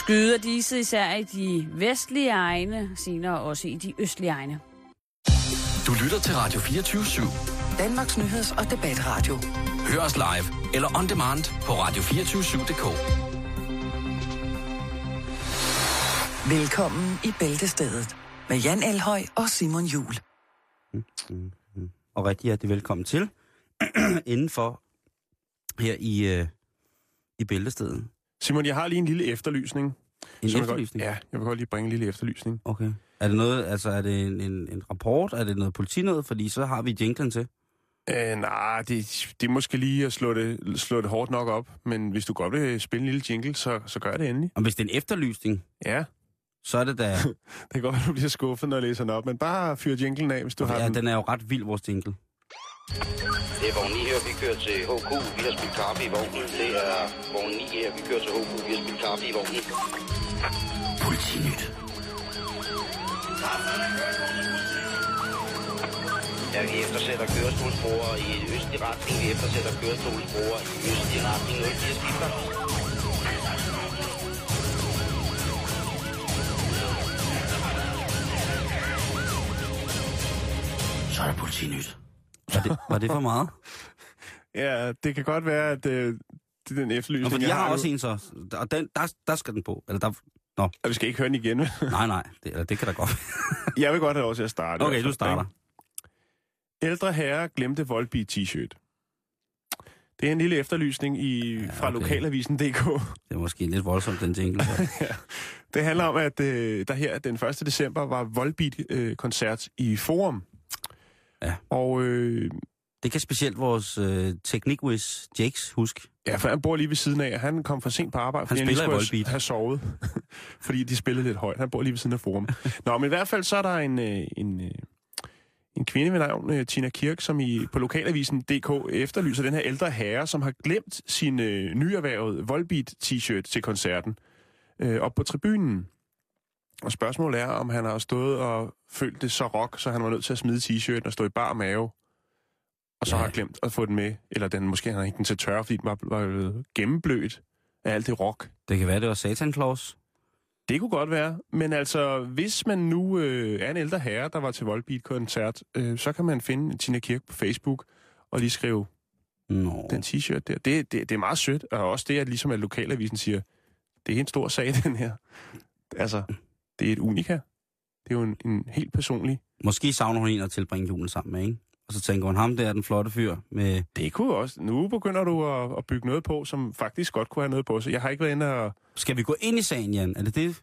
Skyder disse især i de vestlige egne, senere også i de østlige egne. Du lytter til Radio 24/7. Danmarks nyheds- og debatradio. Hør os live eller on demand på radio247.dk. Velkommen i Bæltestedet med Jan Elhøj og Simon Juhl. Og rigtig hjertelig velkommen til indenfor her i Bæltestedet. Simon, jeg har lige en lille efterlysning. En efterlysning? Jeg vil godt lige bringe en lille efterlysning. Okay. Er det noget, altså er det en rapport? Er det noget politinød? Fordi så har vi jinglen til. Nej, det er måske lige at slå det hårdt nok op. Men hvis du godt vil spille en lille jingle, så gør det endelig. Og hvis det er en efterlysning, ja, så er det da... det kan godt være, du bliver skuffet, når jeg læser den op. Men bare fyr jinglen af, hvis du har den. Ja, den er jo ret vild, vores jingle. Det er vogn 9 her, vi kører til HK. Vi har spillet kaffe i vognen. Det er vogn 9 her, vi kører til HK. Vi har spillet kaffe i vognen. Politinyt. Ja, vi eftersætter kørestolsbrugere i østlig retning. Vi eftersætter kørestolsbrugere i østlig retning. 04 skifter. Så er der politinyt. Var det for meget? Ja, det kan godt være, at det er den efterlysning, fordi jeg har også en så, og der skal den på. Eller der... Nå. Og vi skal ikke høre den igen. nej, det kan da godt. Jeg vil godt have lov til at starte. Okay, du starter. Ældre herre glemte Volbeat t-shirt. Det er en lille efterlysning fra lokalavisen.dk. Det er måske lidt voldsomt, den jingle. Ja. Det handler om, at der her den 1. december var Volbeat-koncert i Forum. Ja. Og det kan specielt vores teknikwiz Jakes huske. ja, for han bor lige ved siden af, og han kom for sent på arbejde, fordi han spiller i lige Volbeat. have sovet, fordi de spillede lidt højt. Han bor lige ved siden af Forum. Nå, men i hvert fald så er der en kvinde ved navn, Tina Kirk, som på lokalavisen.dk efterlyser den her ældre herre, som har glemt sin nyerhvervede Volbeat t-shirt til koncerten op på tribunen. Og spørgsmålet er, om han har stået og følt det så rock, så han var nødt til at smide t-shirten og stå i bar mave, og så har glemt at få den med. Eller måske han har ikke den til tørre, fordi den var gennemblødt af alt det rock. Det kan være, det var Satan Claus. Det kunne godt være, men altså, hvis man nu er en ældre herre, der var til Volbeat-koncert, så kan man finde Tina Kirk på Facebook og lige skrive den t-shirt der. Det er meget sødt, og også det, at ligesom at lokalavisen siger, det er en stor sag, den her. Altså, det er et unika. Det er jo en helt personlig... Måske savner hun en at tilbringe julen sammen med, ikke? Og så tænker hun, ham der er den flotte fyr med... Det kunne også. Nu begynder du at bygge noget på, som faktisk godt kunne have noget på sig. Jeg har ikke været inde og... Skal vi gå ind i sagen, Jan? Er det det?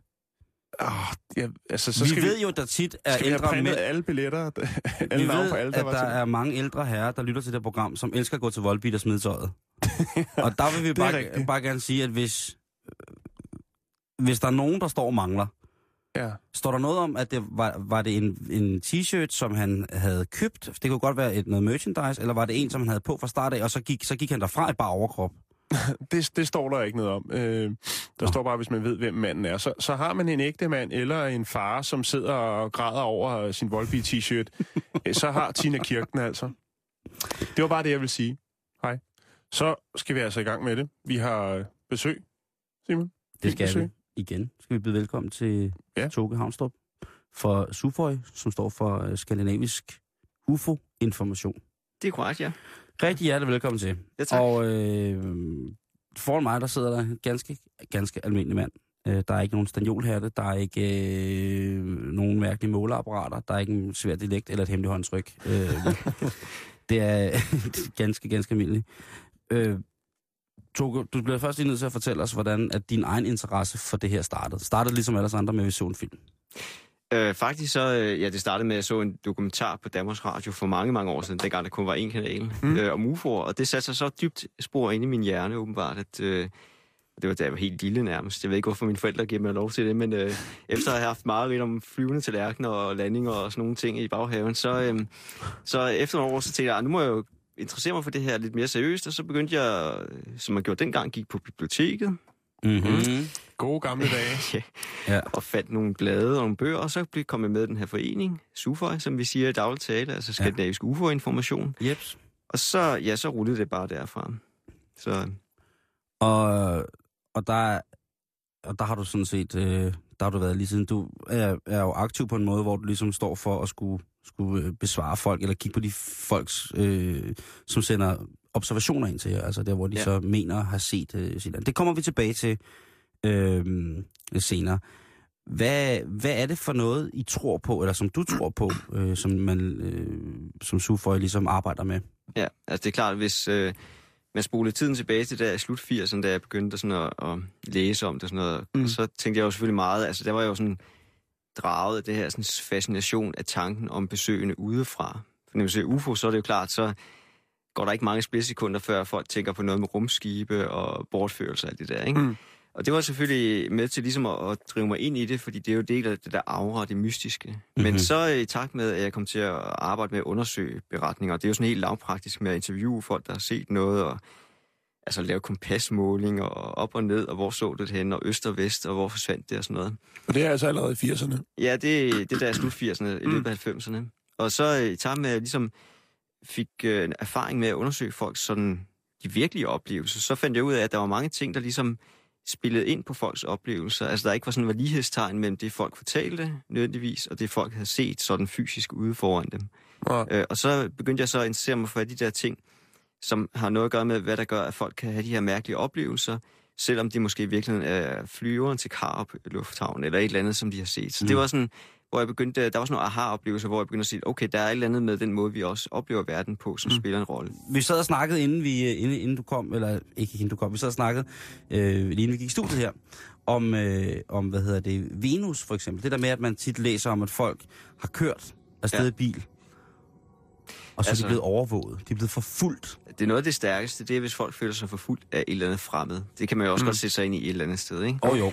Så vi ved jo, der tit er ældre mænd... alle billetter? Vi ved, at der er mange ældre herrer, der lytter til det program, som elsker at gå til Volbeat og smide tøjet. Og der vil vi bare gerne sige, at hvis der er nogen, der står og mangler, står der noget om, at det var det en t-shirt, som han havde købt? Det kunne godt være noget merchandise, eller var det en, som han havde på fra start af, og så gik han derfra i bare overkrop? Det står der ikke noget om. Der står bare, hvis man ved, hvem manden er. Så har man en ægte mand eller en far, som sidder og græder over sin Volbeat t-shirt, så har Tina Kirk den altså. Det var bare det, jeg vil sige. Hej. Så skal vi altså i gang med det. Vi har besøg, Simon. Det skal vi. Igen skal vi byde velkommen til Toge Havnstrup for SUFOI, som står for Skandinavisk UFO-information. Det er korrekt, ja. Rigtig hjertelig velkommen til. Ja, tak. Og foran mig, der sidder der en ganske almindelig mand. Der er ikke nogen stanjolhærte, der er ikke nogen mærkelige måleapparater, der er ikke en svær dialekt eller et hemmeligt håndtryk. Det er ganske almindeligt. Toge, du bliver først lige nødt til at fortælle os, hvordan at din egen interesse for det her startede. Startede ligesom alle andre med, at vi så en film. Faktisk så, det startede med, at jeg så en dokumentar på Danmarks Radio for mange år siden, dengang der kun var én kanal, om UFO'er, og det satte sig så dybt spor ind i min hjerne, åbenbart, at det var da jeg var helt lille nærmest. Jeg ved ikke, hvorfor mine forældre giver mig lov til det, men efter at have haft meget om flyvende tallerkener og landinger og sådan nogle ting i baghaven, så efter nogle år, så tænkte jeg, nu må jeg jo interessere mig for det her lidt mere seriøst, og så begyndte jeg, som man gjorde dengang, gik på biblioteket. Mm-hmm. Gode gamle dage. Ja. Og fandt nogle blade og nogle bøger, og så kom jeg med i den her forening, SUFOI, som vi siger i dagligt tale, altså Skandinavisk UFO-information. Jeps. Og så rullede det bare derfra. Så... Og der og der har du sådan set, der har du været lige siden. Du er jo aktiv på en måde, hvor du ligesom står for at skulle besvare folk, eller kigge på de folks, som sender observationer ind til jer, altså der, hvor de så mener har set sit land. Det kommer vi tilbage til senere. Hvad er det for noget, I tror på, eller som du tror på, som man som Suføj ligesom arbejder med? Ja, altså det er klart, hvis man spolede tiden tilbage til der i slut 80'erne, da jeg begyndte sådan at læse om det og sådan noget, så tænkte jeg jo selvfølgelig meget, altså der var jo sådan draget af det her sådan fascination af tanken om besøgende udefra. For når man ser UFO, så er det jo klart, så går der ikke mange splitsekunder, før folk tænker på noget med rumskibe og bortførelse og alt det der, ikke? Og det var selvfølgelig med til ligesom at drive mig ind i det, fordi det er jo del af det der aura, det mystiske. Men så i takt med, at jeg kom til at arbejde med at undersøge beretninger, det er jo sådan helt lavpraktisk med at interviewe folk, der har set noget, og altså lave kompasmåling og op og ned, og hvor så det hen, og øst og vest, og hvor forsvandt det og sådan noget. Og det er altså allerede i 80'erne? Ja, det der er slut 80'erne, i løbet af 90'erne. Og så i takt med, at jeg ligesom fik erfaring med at undersøge folks sådan de virkelige oplevelser, så fandt jeg ud af, at der var mange ting, der ligesom spillede ind på folks oplevelser. Altså der ikke var sådan en lighedstegn mellem det, folk fortalte nødvendigvis, og det, folk havde set sådan fysisk ude foran dem. Ja. Og så begyndte jeg så at interessere mig for de der ting, som har noget at gøre med, hvad der gør, at folk kan have de her mærkelige oplevelser, selvom de måske i virkeligheden er flyveren til Karup lufthavn, eller et eller andet, som de har set. Så det var sådan, hvor jeg begyndte, der var sådan nogle aha-oplevelser, hvor jeg begyndte at sige, okay, der er et eller andet med den måde, vi også oplever verden på, som spiller en rolle. Vi sad og snakkede, inden du kom, eller ikke inden du kom, vi sad og snakkede, lige inden vi gik i studiet her, om Venus for eksempel. Det der med, at man tit læser om, at folk har kørt afsted i bil, og så er de blevet overvåget. De er blevet forfulgt. Det er noget af det stærkeste, det er, hvis folk føler sig forfulgt af et eller andet fremmed. Det kan man jo også godt sætte sig ind i et eller andet sted, ikke? Jo.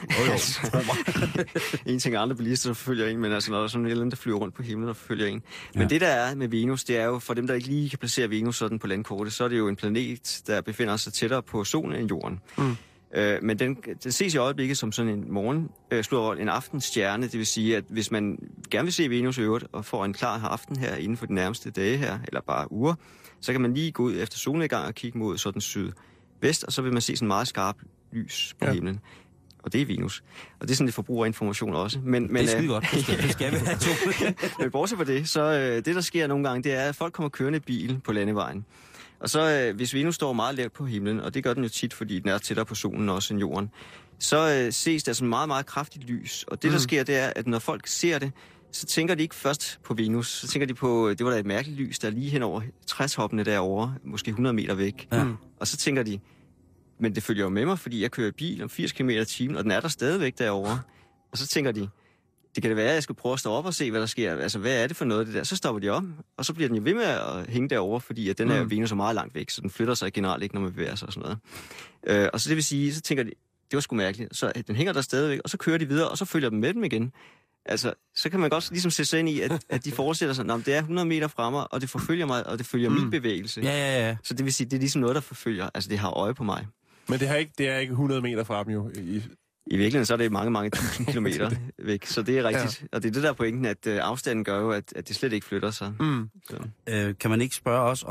En ting er andre bilister, der forfølger en, men altså når der er sådan et eller andet, der flyver rundt på himlen og forfølger en. Men det, der er med Venus, det er jo, for dem, der ikke lige kan placere Venus sådan på landkortet, så er det jo en planet, der befinder sig tættere på solen end jorden. Men den ses i øjeblikket som sådan en aftenstjerne, det vil sige, at hvis man gerne vil se Venus øvrigt, og får en klar aften her inden for de nærmeste dage her, eller bare uger, så kan man lige gå ud efter solnedgang og kigge mod sådan sydvest, og så vil man se sådan meget skarp lys på himlen. Og det er Venus. Og det er sådan lidt forbrugerinformation også. Men det er skide godt. Det skal vi have to. Men bortset fra det, så det der sker nogle gange, det er, at folk kommer kørende i bil på landevejen. Og så hvis Venus står meget lavt på himlen, og det gør den jo tit, fordi den er tættere på solen også end jorden, så ses der sådan meget, meget kraftigt lys. Og det der sker, det er, at når folk ser det, så tænker de ikke først på Venus. Så tænker de på, det var da et mærkeligt lys, der er lige hen over træstoppene derovre, måske 100 meter væk. Og så tænker de, men det følger jo med mig, fordi jeg kører bil om 80 km/t, og den er der stadigvæk derovre. Og så tænker de, det kan det være, at jeg skal prøve at stå op og se, hvad der sker. Altså, hvad er det for noget, det der? Så stopper de op, og så bliver den jo ved med at hænge derovre, fordi at den her Venus er meget langt væk, så den flytter sig generelt ikke, når man bevæger sig og sådan noget. Og så det vil sige, så tænker de, det var sgu mærkeligt. Så den hænger der stadigvæk, og så kører de videre, og så følger den med dem igen. Altså, så kan man godt ligesom sætte sig ind i, at de forestiller sig, at det er 100 meter fra mig, og det forfølger mig, og det følger min bevægelse. Ja. Så det vil sige, det er ligesom noget, der forfølger. Altså, det har øje på mig. Men det er ikke 100 meter fra dem jo. I virkeligheden så er det mange tusind kilometer væk, så det er rigtigt. Ja. Og det er det der pointen, at afstanden gør jo, at det slet ikke flytter sig. Kan man ikke spørge os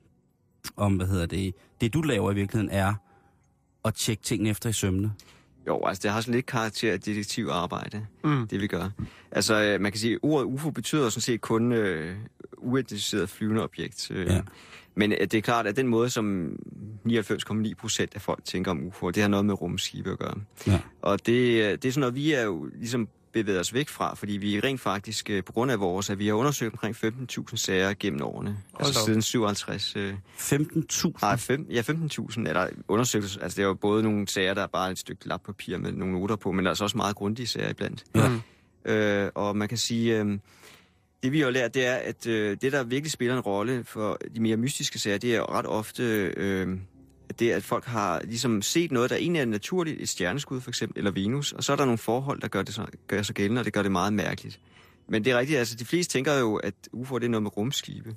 om det du laver i virkeligheden er at tjekke tingene efter i sømmene? Jo, altså det har sådan lidt karakter af detektivarbejde, det vi gør. Altså man kan sige, at ordet UFO betyder sådan set kun uidentificeret flyvende objekt. Men det er klart, at den måde, som 99,9% af folk tænker om UFO, det har noget med rumskibe at gøre. Ja. Og det er sådan noget, vi er jo ligesom bevæget os væk fra, fordi vi rent faktisk, på grund af vores, at vi har undersøgt omkring 15.000 sager gennem årene. Altså siden 57. 15.000? Nej, 15.000 er der undersøgt. Altså det er jo både nogle sager, der er bare et stykke lappapir med nogle noter på, men der er altså også meget grundige sager iblandt. Ja. Og man kan sige... Det vi har lært, det er, at det, der virkelig spiller en rolle for de mere mystiske sager, det er jo ret ofte det, at folk har ligesom set noget, der egentlig er naturligt, et stjerneskud for eksempel, eller Venus, og så er der nogle forhold, der gør sig gældende, og det gør det meget mærkeligt. Men det er rigtigt, altså de fleste tænker jo, at UFO det er noget med rumskibe.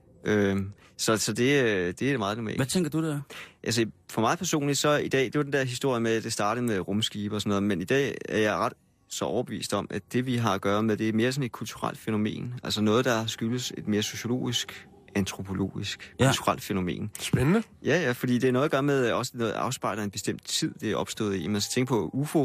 Så det er meget normalt. Hvad tænker du der? Altså for mig personligt, så i dag, det var den der historie med, at det startede med rumskibe og sådan noget, men i dag er jeg ret så overbevist om, at det, vi har at gøre med, det er mere sådan et kulturelt fænomen. Altså noget, der skyldes et mere sociologisk, antropologisk, kulturelt fænomen. Spændende. Ja, fordi det er noget at gøre med, også noget afspejler en bestemt tid, det er opstået i. Man skal tænke på, UFO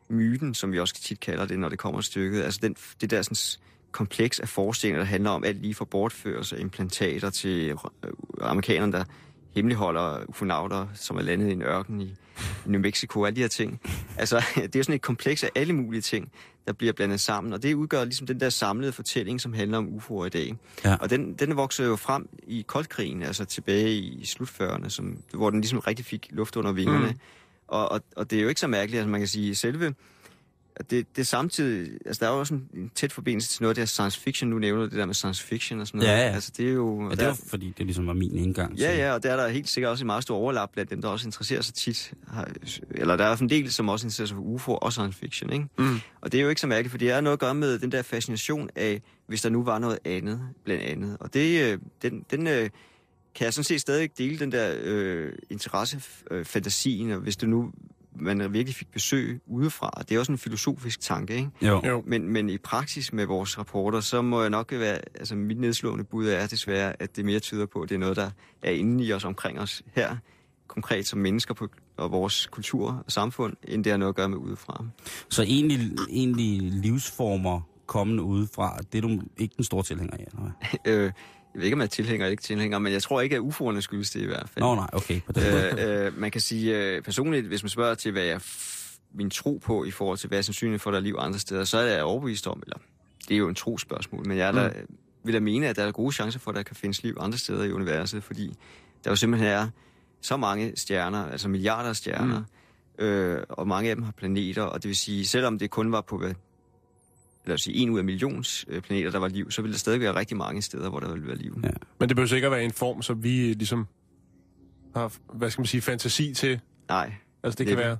myten, som vi også tit kalder det, når det kommer stykket. Altså det der sådan kompleks af forestillinger, der handler om alt lige fra bortførelse af implantater til amerikanerne, der hemmeligholder ufonauter, som er landet i en ørken i New Mexico, alle de her ting. Altså, det er sådan et kompleks af alle mulige ting, der bliver blandet sammen, og det udgør ligesom den der samlede fortælling, som handler om UFO'er i dag. Ja. Og den voksede jo frem i koldkrigen, altså tilbage i slut-40'erne, hvor den ligesom rigtig fik luft under vingerne. Og det er jo ikke så mærkeligt, altså man kan sige, selve det samtidig, altså der er jo også en tæt forbindelse til noget af det her science fiction. Nu nævner det der med science fiction og sådan noget. Ja. Altså det er jo... Ja, det er fordi det ligesom var min indgang. Ja, og der er der helt sikkert også en meget stor overlap blandt dem, der også interesserer sig tit. Eller der er en del, som også interesserer sig for UFO og science fiction, ikke? Og det er jo ikke så mærkeligt, for det er noget at gøre med den der fascination af, hvis der nu var noget andet, blandt andet. Og det, den kan jeg sådan set stadig dele den der interesse, og hvis det nu man virkelig fik besøg udefra. Det er også en filosofisk tanke, ikke? Jo. Men i praksis med vores rapporter, så må jeg nok være... Altså, mit nedslående bud er desværre, at det mere tyder på, at det er noget, der er inde i os, omkring os her, konkret som mennesker på, og vores kultur og samfund, end det har noget at gøre med udefra. Så egentlig livsformer kommende udefra, det er du ikke den store tilhænger af, eller hvad? Jeg ved ikke, om jeg er tilhænger eller ikke tilhænger, men jeg tror ikke, at UFO'erne skyldes det i hvert fald. Nå, nej, okay. På den man kan sige, personligt, hvis man spørger til, hvad jeg min tro på i forhold til, hvad er sandsynligt for, at der er liv andre steder, så er jeg overbevist om, eller det er jo en trospørgsmål, men jeg vil da mene, at der er gode chancer for, at der kan findes liv andre steder i universet, fordi der jo simpelthen er så mange stjerner, altså milliarder af stjerner, og mange af dem har planeter, og det vil sige, selvom det kun var på lad os sige, 1 ud af millions planeter, der var liv, så ville der stadig være rigtig mange steder, hvor der ville være liv. Ja. Men det behøver ikke være en form, som vi ligesom har, hvad skal man sige, fantasi til. Nej. Altså det kan være,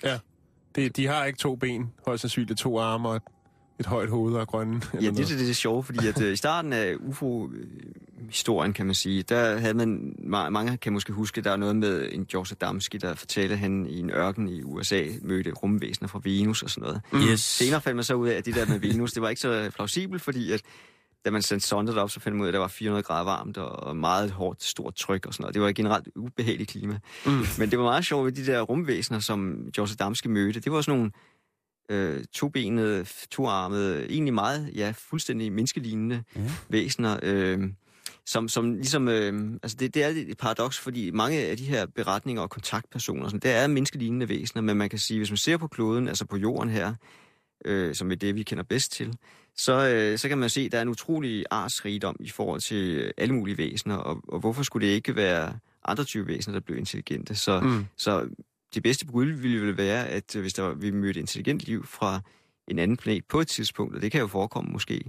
de har ikke 2 ben, højst sandsynligt 2 arme og et højt hoved og grønne. Ja, det er sjovt, fordi at i starten af UFO-historien, kan man sige, der havde man, mange kan måske huske, der er noget med en George Adamski, der fortalte, at han i en ørken i USA mødte rumvæsener fra Venus og sådan noget. Yes. Senere fandt man så ud af, at det der med Venus, det var ikke så plausibelt, fordi at da man sendte sonder op, så fandt man ud af, at der var 400 grader varmt og meget hårdt, stort tryk og sådan noget. Det var et generelt ubehageligt klima. Men det var meget sjovt ved de der rumvæsener, som George Adamski mødte. Det var sådan nogle tobenede, toarmede, egentlig meget, fuldstændig menneskelignende væsener, som ligesom, altså det er et paradoks, fordi mange af de her beretninger og kontaktpersoner, sådan, det er menneskelignende væsener, men man kan sige, hvis man ser på kloden, altså på jorden her, som er det, vi kender bedst til, så kan man se, at der er en utrolig artsrigdom i forhold til alle mulige væsener, og hvorfor skulle det ikke være andre typer væsener, der blev intelligente? Så det bedste bud ville vel være, at hvis vi mødte intelligent liv fra en anden planet på et tidspunkt, og det kan jo forekomme måske,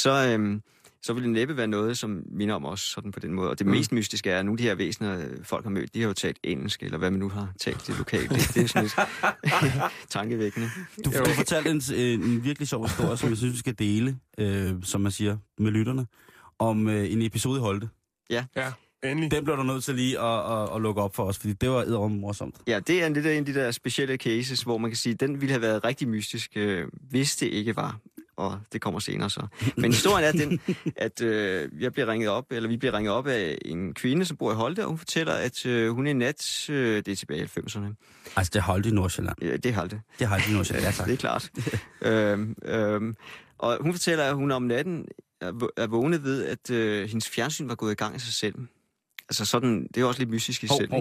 så vil det næppe være noget, som minder om os sådan på den måde. Og det mest mystiske er, at nogle af de her væsener, folk har mødt, de har jo talt engelsk, eller hvad man nu har talt det lokalt. Det er sådan lidt tankevækkende. Du fortalte en virkelig sjov historie, som jeg synes, vi skal dele, som man siger, med lytterne, om en episode i Holte. Ja. Endelig. Den blev du nødt til lige at lukke op for os, fordi det var eddermame morsomt. Ja, det er en af de der specielle cases, hvor man kan sige, at den ville have været rigtig mystisk, hvis det ikke var. Og det kommer senere så. Men historien er den, at vi bliver ringet op af en kvinde, som bor i Holte, og hun fortæller, at hun en nat, det er tilbage i 90'erne. Altså, det er Holte i Nordsjælland. Ja, det er Holte. Det er Holte i Nordsjælland, ja tak. Det er klart. Og hun fortæller, at hun om natten er vågnet ved, at hendes fjernsyn var gået i gang af sig selv. Altså sådan, det er også lidt mystisk i selv.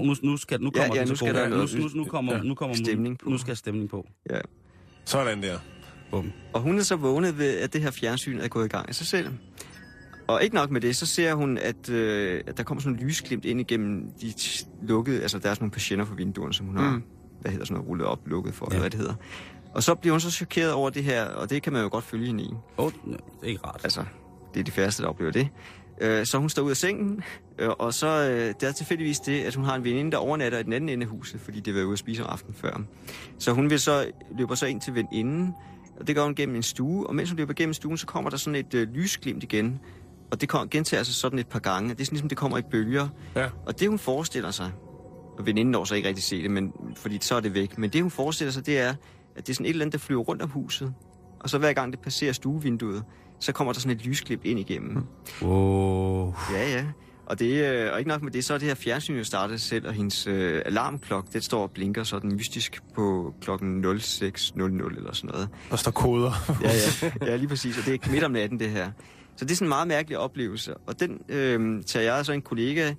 Nu kommer stemning på. Nu skal stemning på. Ja. Sådan der. Bum. Og hun er så vågnet ved, at det her fjernsyn er gået i gang af sig selv. Og ikke nok med det, så ser hun, at der kommer sådan en lysglimt ind igennem de lukkede, altså der er sådan nogle patienter for vinduerne, som hun har, rullet op, lukket for, eller hvad det hedder. Og så bliver hun så chokeret over det her, og det kan man jo godt følge hende i. Det er ikke rart. Altså, det er de færreste, der oplever det. Så hun står ud af sengen, og så der er tilfældigvis det, at hun har en veninde, der overnatter i den anden ende af huset, fordi det var ude at spise om aftenen før. Så hun løber så ind til veninden, og det går hun gennem en stue, og mens hun løber gennem stuen, så kommer der sådan et lysglimt igen, og det gentager sig sådan et par gange. Det er sådan ligesom, det kommer i bølger. Ja. Og det hun forestiller sig, og veninden når så ikke rigtig se det, men, fordi så er det væk, men det hun forestiller sig, det er, at det er sådan et eller andet, der flyver rundt om huset, og så hver gang det passerer stuevinduet, så kommer der sådan et lysklip ind igennem. Wow. Ja. Og ikke nok med det, så er det her fjernsyn jo startet selv, og hendes alarmklokke, det står og blinker sådan mystisk på klokken 06.00 eller sådan noget. Der står koder. ja, lige præcis, og det er midt om natten, det her. Så det er sådan en meget mærkelig oplevelse, og den tager jeg så en kollega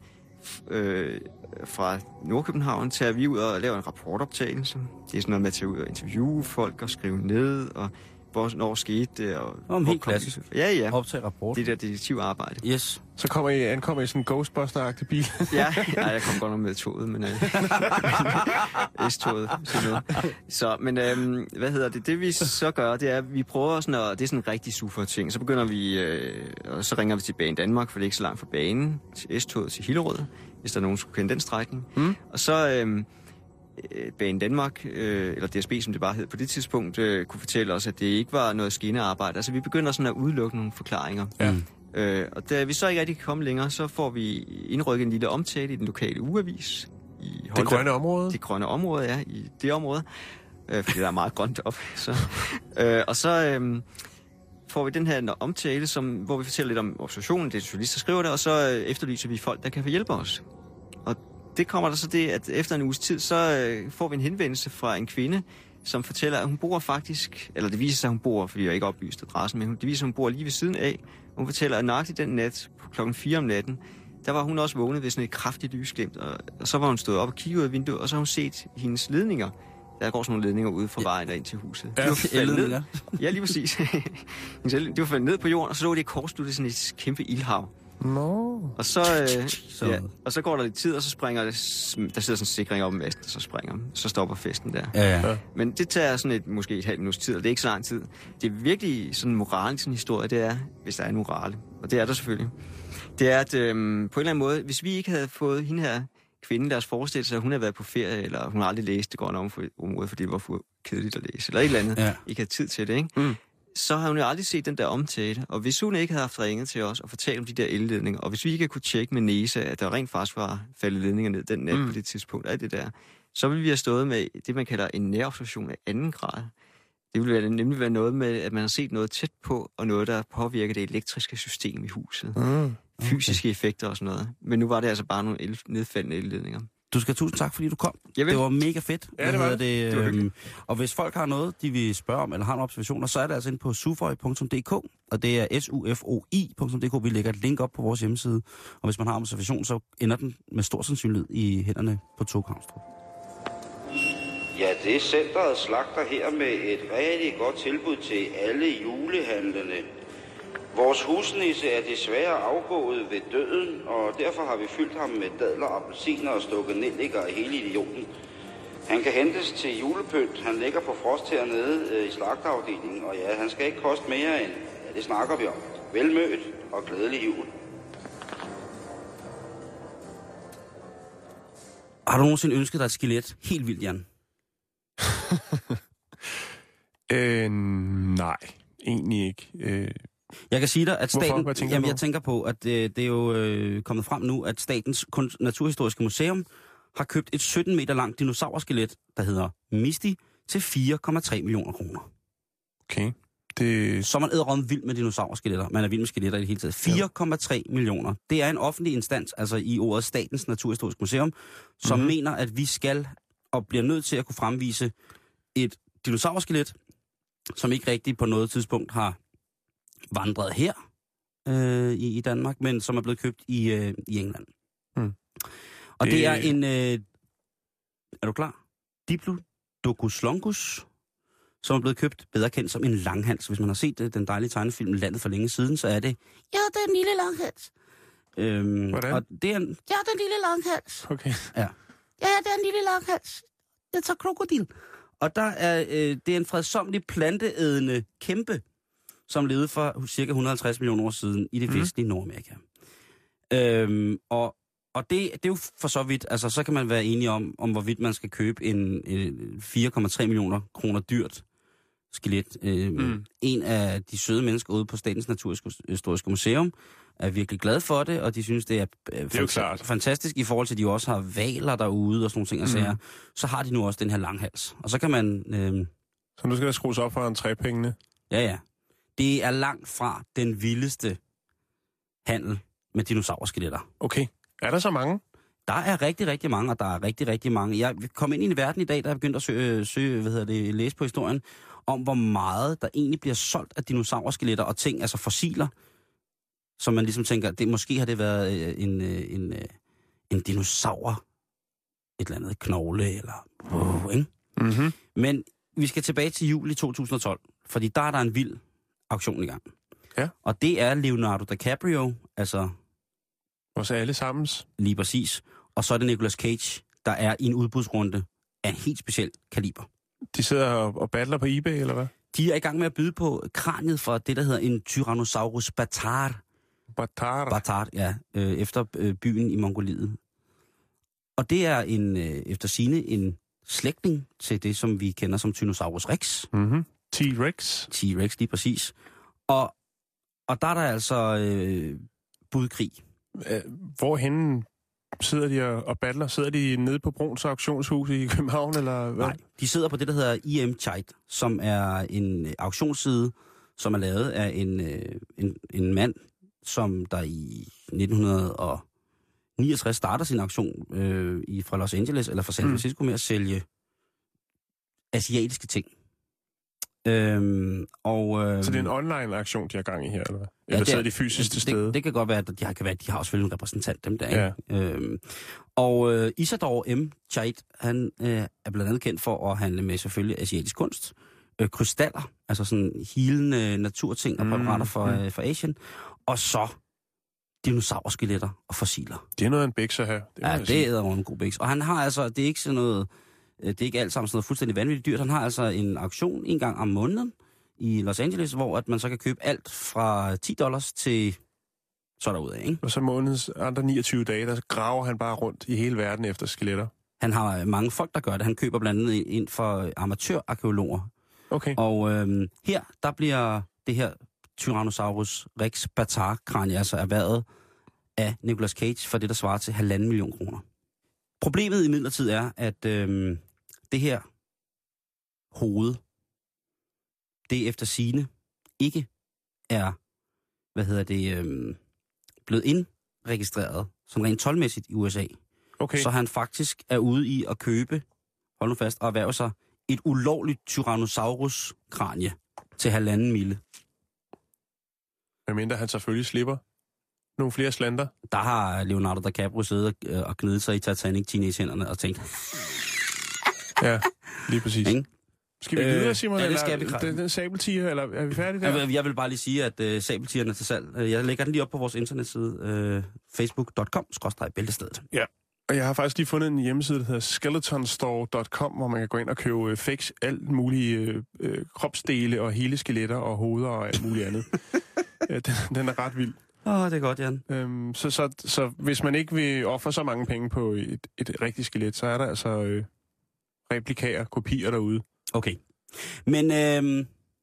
fra Nordkøbenhavn, tager vi ud og laver en rapportoptagelse. Det er sådan noget med at tage ud og interviewe folk og skrive ned, og hvornår skete det. Og helt klassisk. Ja. Optage rapport. Det der detektivarbejde. Yes. Så ankommer I sådan en Ghostbuster-agtig bil. ja, jeg kom godt nok med toget, men S-toget. Så, men hvad hedder det? Det vi så gør, det er, at vi prøver sådan, og det er sådan en rigtig super ting. Så begynder vi, og så ringer vi til Banen Danmark, for det er ikke så langt fra banen, til S-toget til Hillerød, hvis der er nogen, der skulle kende den strækning. Og så Banen Danmark, eller DSB, som det bare hed på det tidspunkt, kunne fortælle os, at det ikke var noget skinnearbejde. Altså vi begynder sådan at udelukke nogle forklaringer. Ja. Og da vi så ikke rigtig kan komme længere, så får vi indrykket en lille omtale i den lokale ugeavis. Det grønne område? Det grønne område, ja, i det område. Fordi der er meget grønt op. Så. Og så får vi den her omtale, hvor vi fortæller lidt om observationen, det er journalister, der skriver det, og så efterlyser vi folk, der kan få hjælpe os. Og det kommer der så det, at efter en uges tid, så får vi en henvendelse fra en kvinde, som fortæller, at hun bor faktisk, eller det viser sig, at hun bor, fordi jeg ikke oplyst adressen, men det viser sig, at hun bor lige ved siden af. Hun fortæller, at nøjagtigt den nat, klokken 4 om natten, der var hun også vågnet ved sådan et kraftigt lysglimt, og så var hun stået op og kigget ud af vinduet, og så har hun set hendes ledninger. Der går sådan nogle ledninger ude fra vejen og ind til huset. Ja, de var faldet ned. Ja, lige præcis. De var faldet ned på jorden, og så lå de korsluttet sådan et kæmpe ildhav. No. Og så går der lidt tid, og så springer der sidder sådan en sikring op i masten, og så springer den. Så stopper festen der. Ja. Men det tager sådan måske et halvt minuts tid, og det er ikke så lang tid. Det er virkelig sådan en moral i sådan en historie, det er, hvis der er en morale. Og det er der selvfølgelig. Det er, at på en eller anden måde, hvis vi ikke havde fået hende her kvinde, deres forestillelse, at hun havde været på ferie, eller hun har aldrig læst det grønne område, fordi det var for kedeligt at læse, eller et eller andet, ikke havde tid til det, ikke? Så har hun jo aldrig set den der omtale. Og hvis hun ikke havde haft ringet til os og fortalt om de der elledninger, og hvis vi ikke kunne tjekke med NESA, at der rent faktisk var faldet ledninger ned den nat på det tidspunkt, alt det der, så ville vi have stået med det, man kalder en nærobservation af 2. grad. Det ville nemlig være noget med, at man har set noget tæt på, og noget, der påvirker det elektriske system i huset. Fysiske effekter og sådan noget. Men nu var det altså bare nogle nedfaldende elledninger. Du skal tusind tak, fordi du kom. Jamen. Det var mega fedt. Ja, det var det. Og hvis folk har noget, de vil spørge om, eller har nogle observationer, så er det altså inde på sufoi.dk, og det er sufoi.dk. Vi lægger et link op på vores hjemmeside, og hvis man har observation, så ender den med stor sandsynlighed i hænderne på Tog Havnstrup. Ja, det er centret slagter her med et rigtig godt tilbud til alle julehandlerne. Vores husnisse er desværre afgået ved døden, og derfor har vi fyldt ham med dadler, appelsiner og stukket nelliker af hele idioten. Han kan hentes til julepynt. Han ligger på frost hernede i slagterafdelingen, og ja, han skal ikke koste mere end, ja, det snakker vi om. Velmødt og glædelig jul. Har du nogensinde ønsket dig et skelet? Helt vildt, Jan. Nej, egentlig ikke. Jeg kan sige dig, at staten... Hvorfor? Jeg tænker på, at det er jo kommet frem nu, at Statens Naturhistoriske Museum har købt et 17 meter langt dinosaurskelet, der hedder Misty, til 4,3 millioner kroner. Okay. Så er man æderrømme vild med dinosaurskeletter. Man er vild med skeletter i det hele taget. 4,3 millioner. Det er en offentlig instans, altså i ordet Statens Naturhistoriske Museum, som mener, at vi skal og bliver nødt til at kunne fremvise et dinosaurskelet, som ikke rigtigt på noget tidspunkt har vandret her i Danmark, men som er blevet købt i England. Og det er en... er du klar? Diplodocus longus, som er blevet købt, bedre kendt som en langhals. Hvis man har set den dejlige tegnefilm Landet for længe siden, så er det... Ja, det er en lille langhals. Hvordan? Og det er en... Ja, det er en lille langhals. Okay. Ja. Ja, det er en lille langhals. Det tager krokodil. Og der er, det er en fredsommelig planteædende kæmpe, som levede for cirka 150 millioner år siden i det vestlige Nordamerika. Og det er jo for så vidt, altså så kan man være enige om hvorvidt man skal købe en 4,3 millioner kroner dyrt skelet. En af de søde mennesker ude på Statens Naturhistoriske Museum er virkelig glad for det, og de synes, det er fantastisk i forhold til, at de også har hvaler derude og sådan nogle ting og sager. Så har de nu også den her langhals. Og så kan man... Så nu skal der skrues op for en trepengene? Ja. Det er langt fra den vildeste handel med dinosaurskeletter. Okay. Er der så mange? Der er rigtig, rigtig mange, og der er rigtig, rigtig mange. Jeg kom ind i en verden i dag, der er begyndt at læse på historien, om hvor meget der egentlig bliver solgt af dinosaurskeletter og ting, altså fossiler, som man ligesom tænker, måske har det været en dinosaur, et eller andet knogle, eller ikke? Mm-hmm. Men vi skal tilbage til juli 2012, fordi der er der en vild auktion i gang. Ja. Og det er Leonardo DiCaprio, altså... Også alle sammens. Lige præcis. Og så er det Nicolas Cage, der er i en udbudsrunde af en helt speciel kaliber. De sidder og battler på eBay, eller hvad? De er i gang med at byde på kraniet for det, der hedder en Tyrannosaurus Batard. Batard, ja. Efter byen i Mongoliet. Og det er efter sigende en slægtning til det, som vi kender som Tyrannosaurus Rex. Mm-hmm. T-Rex. T-Rex, lige præcis. Og der er der altså budkrig. Hvorhenne sidder de og battler? Sidder de nede på Bruns auktionshus i København, eller hvad? Nej, de sidder på det, der hedder IM-Chite, som er en auktionsside, som er lavet af en mand, som der i 1969 starter sin auktion fra Los Angeles eller fra San Francisco med at sælge asiatiske ting. Så det er en online-aktion, de har gang i her, eller hvad? Eller sidder de fysisk til stede? Det kan godt være, at de har også en repræsentant, dem der. Ja. Isadore M. Chait, han er blandt andet kendt for at handle med selvfølgelig asiatisk kunst, krystaller, altså sådan healende naturting og præparater for Asien, og så dinosaurskeletter og fossiler. Det er noget af en bæks at have. Det er en god bæks. Og han har altså, det er ikke sådan noget, det er ikke alt sammen sådan noget fuldstændig vanvittigt dyrt. Han har altså en auktion en gang om måneden i Los Angeles, hvor at man så kan købe alt fra $10 til så derudad, ikke? Og så månedens andre 29 dage, der graver han bare rundt i hele verden efter skeletter. Han har mange folk, der gør det. Han køber blandt andet ind for amatørarkæologer. Okay. Og her, der bliver det her Tyrannosaurus Rex Batard-kranie altså erhvervet af Nicolas Cage for det, der svarer til 1,5 million kroner. Problemet imidlertid er, at det her hoved, det efter sigende ikke er, blevet indregistreret som rent toldmæssigt i USA. Okay. Så han faktisk er ude i at købe, hold nu fast, og erhverve sig et ulovligt Tyrannosaurus-kranie til 1,5 mille. Medmindre han selvfølgelig slipper nogle flere slanter. Der har Leonardo DiCaprio siddet og gnidet sig i Titanic Teenage-hænderne og tænkt... Ja, lige præcis. Ikke? Skal vi videre, Simon? Ja, det skal vi. Den sabeltiger, eller er vi færdige der? Jeg vil bare lige sige, at sabeltigerne er til salg. Jeg lægger den lige op på vores internetside, facebook.com/bæltestedet. Ja, og jeg har faktisk lige fundet en hjemmeside, der hedder skeletonstore.com, hvor man kan gå ind og købe fakes, alt mulige kropsdele og hele skeletter og hoveder og alt muligt andet. Den er ret vild. Det er godt, Jan. Så hvis man ikke vil ofre så mange penge på et rigtigt skelet, så er der altså replikager, kopier derude. Okay. Men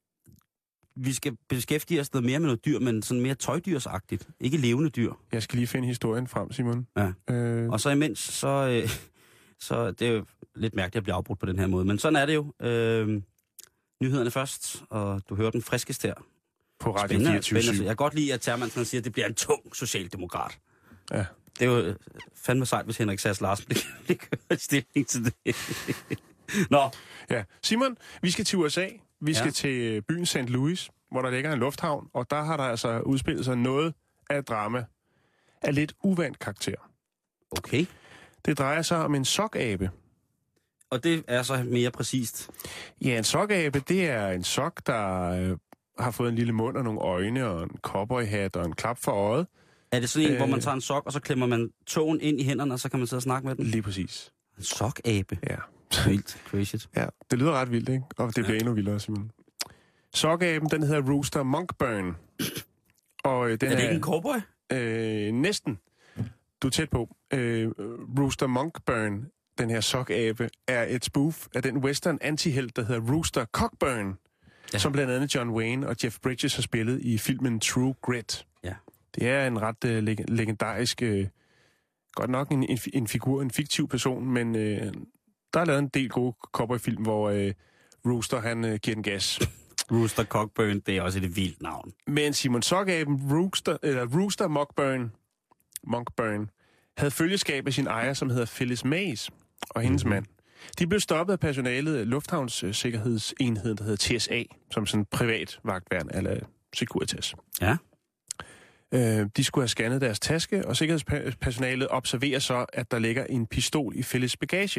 vi skal beskæftige os noget mere med noget dyr, men sådan mere tøjdyrsagtigt. Ikke levende dyr. Jeg skal lige finde historien frem, Simon. Ja. Og så imens, så det er jo lidt mærkeligt at blive afbrudt på den her måde. Men sådan er det jo. Nyhederne først, og du hører den friskest her. På Radio 24. Jeg kan godt lide, at Termansen siger, at det bliver en tung socialdemokrat. Ja. Det er jo fandme sejt, hvis Henrik Sass Larsen bliver kørt stilling til det. Nå. Ja. Simon, vi skal til USA. Vi skal til byen St. Louis, hvor der ligger en lufthavn, og der har der altså udspillet sig noget af drama af lidt uvandt karakter. Okay. Det drejer sig om en sokabe. Og det er så mere præcist? Ja, en sokabe, det er en sok, der har fået en lille mund og nogle øjne og en cowboyhat og en klap for øjet. Er det sådan en, hvor man tager en sok, og så klemmer man tåen ind i hænderne, og så kan man sidde og snakke med den? Lige præcis. En sokabe? Ja. Vildt, crazy. Ja, det lyder ret vildt, ikke? Og det bliver endnu vildere, Simon. Sokaben, den hedder Rooster Monkburn. Og den er det ikke en cowboy? Næsten. Du er tæt på. Rooster Monkburn, den her sokabe, er et spoof af den western antihelt, der hedder Rooster Cockburn, som blandt andet John Wayne og Jeff Bridges har spillet i filmen True Grit. Ja. Det er en ret legendarisk, godt nok en figur, en fiktiv person, men der er lavet en del gode cowboyfilm, hvor Rooster, han giver den gas. Rooster Cockburn, det er også et vildt navn. Men Simon Sokaben, Rooster Mockburn, Monkburn, havde følgeskab af sin ejer, som hedder Phyllis Mays, og hendes mand. De blev stoppet af personalet af lufthavnssikkerhedsenheden, der hedder TSA, som sådan en privat vagtværn eller Securitas. Ja. De skulle have scannet deres taske, og sikkerhedspersonalet observerer så, at der ligger en pistol i Phyllis' bagage.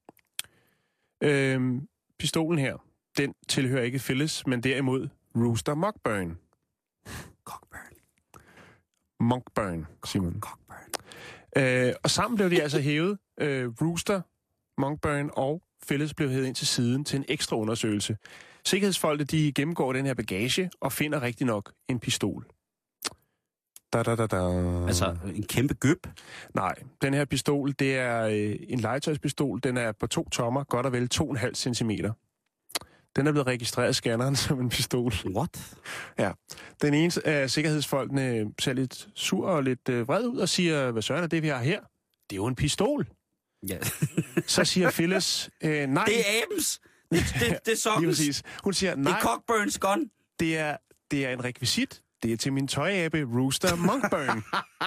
Pistolen her, den tilhører ikke Phyllis, men derimod Rooster Monkburn. Monkburn, Simon. Og sammen blev de altså hævet. Rooster, Monkburn og Phyllis blev hævet ind til siden til en ekstra undersøgelse. Sikkerhedsfolket, de gennemgår den her bagage og finder rigtig nok en pistol. Altså en kæmpe gøb? Nej, den her pistol, det er en legetøjspistol. Den er på 2 tommer, godt og vel 2,5 centimeter. Den er blevet registreret af scanneren som en pistol. What? Ja. Den ene af sikkerhedsfolkene ser lidt sur og lidt vred ud og siger, hvad søren er det, vi har her? Det er jo en pistol. Ja. Så siger Phyllis, nej. Det er abens! Det er sokkens. Lige præcis. Hun siger, nej. Det er Cockburns gun. Det er en rekvisit. Det er til min tøjabe, Rooster Monkburn.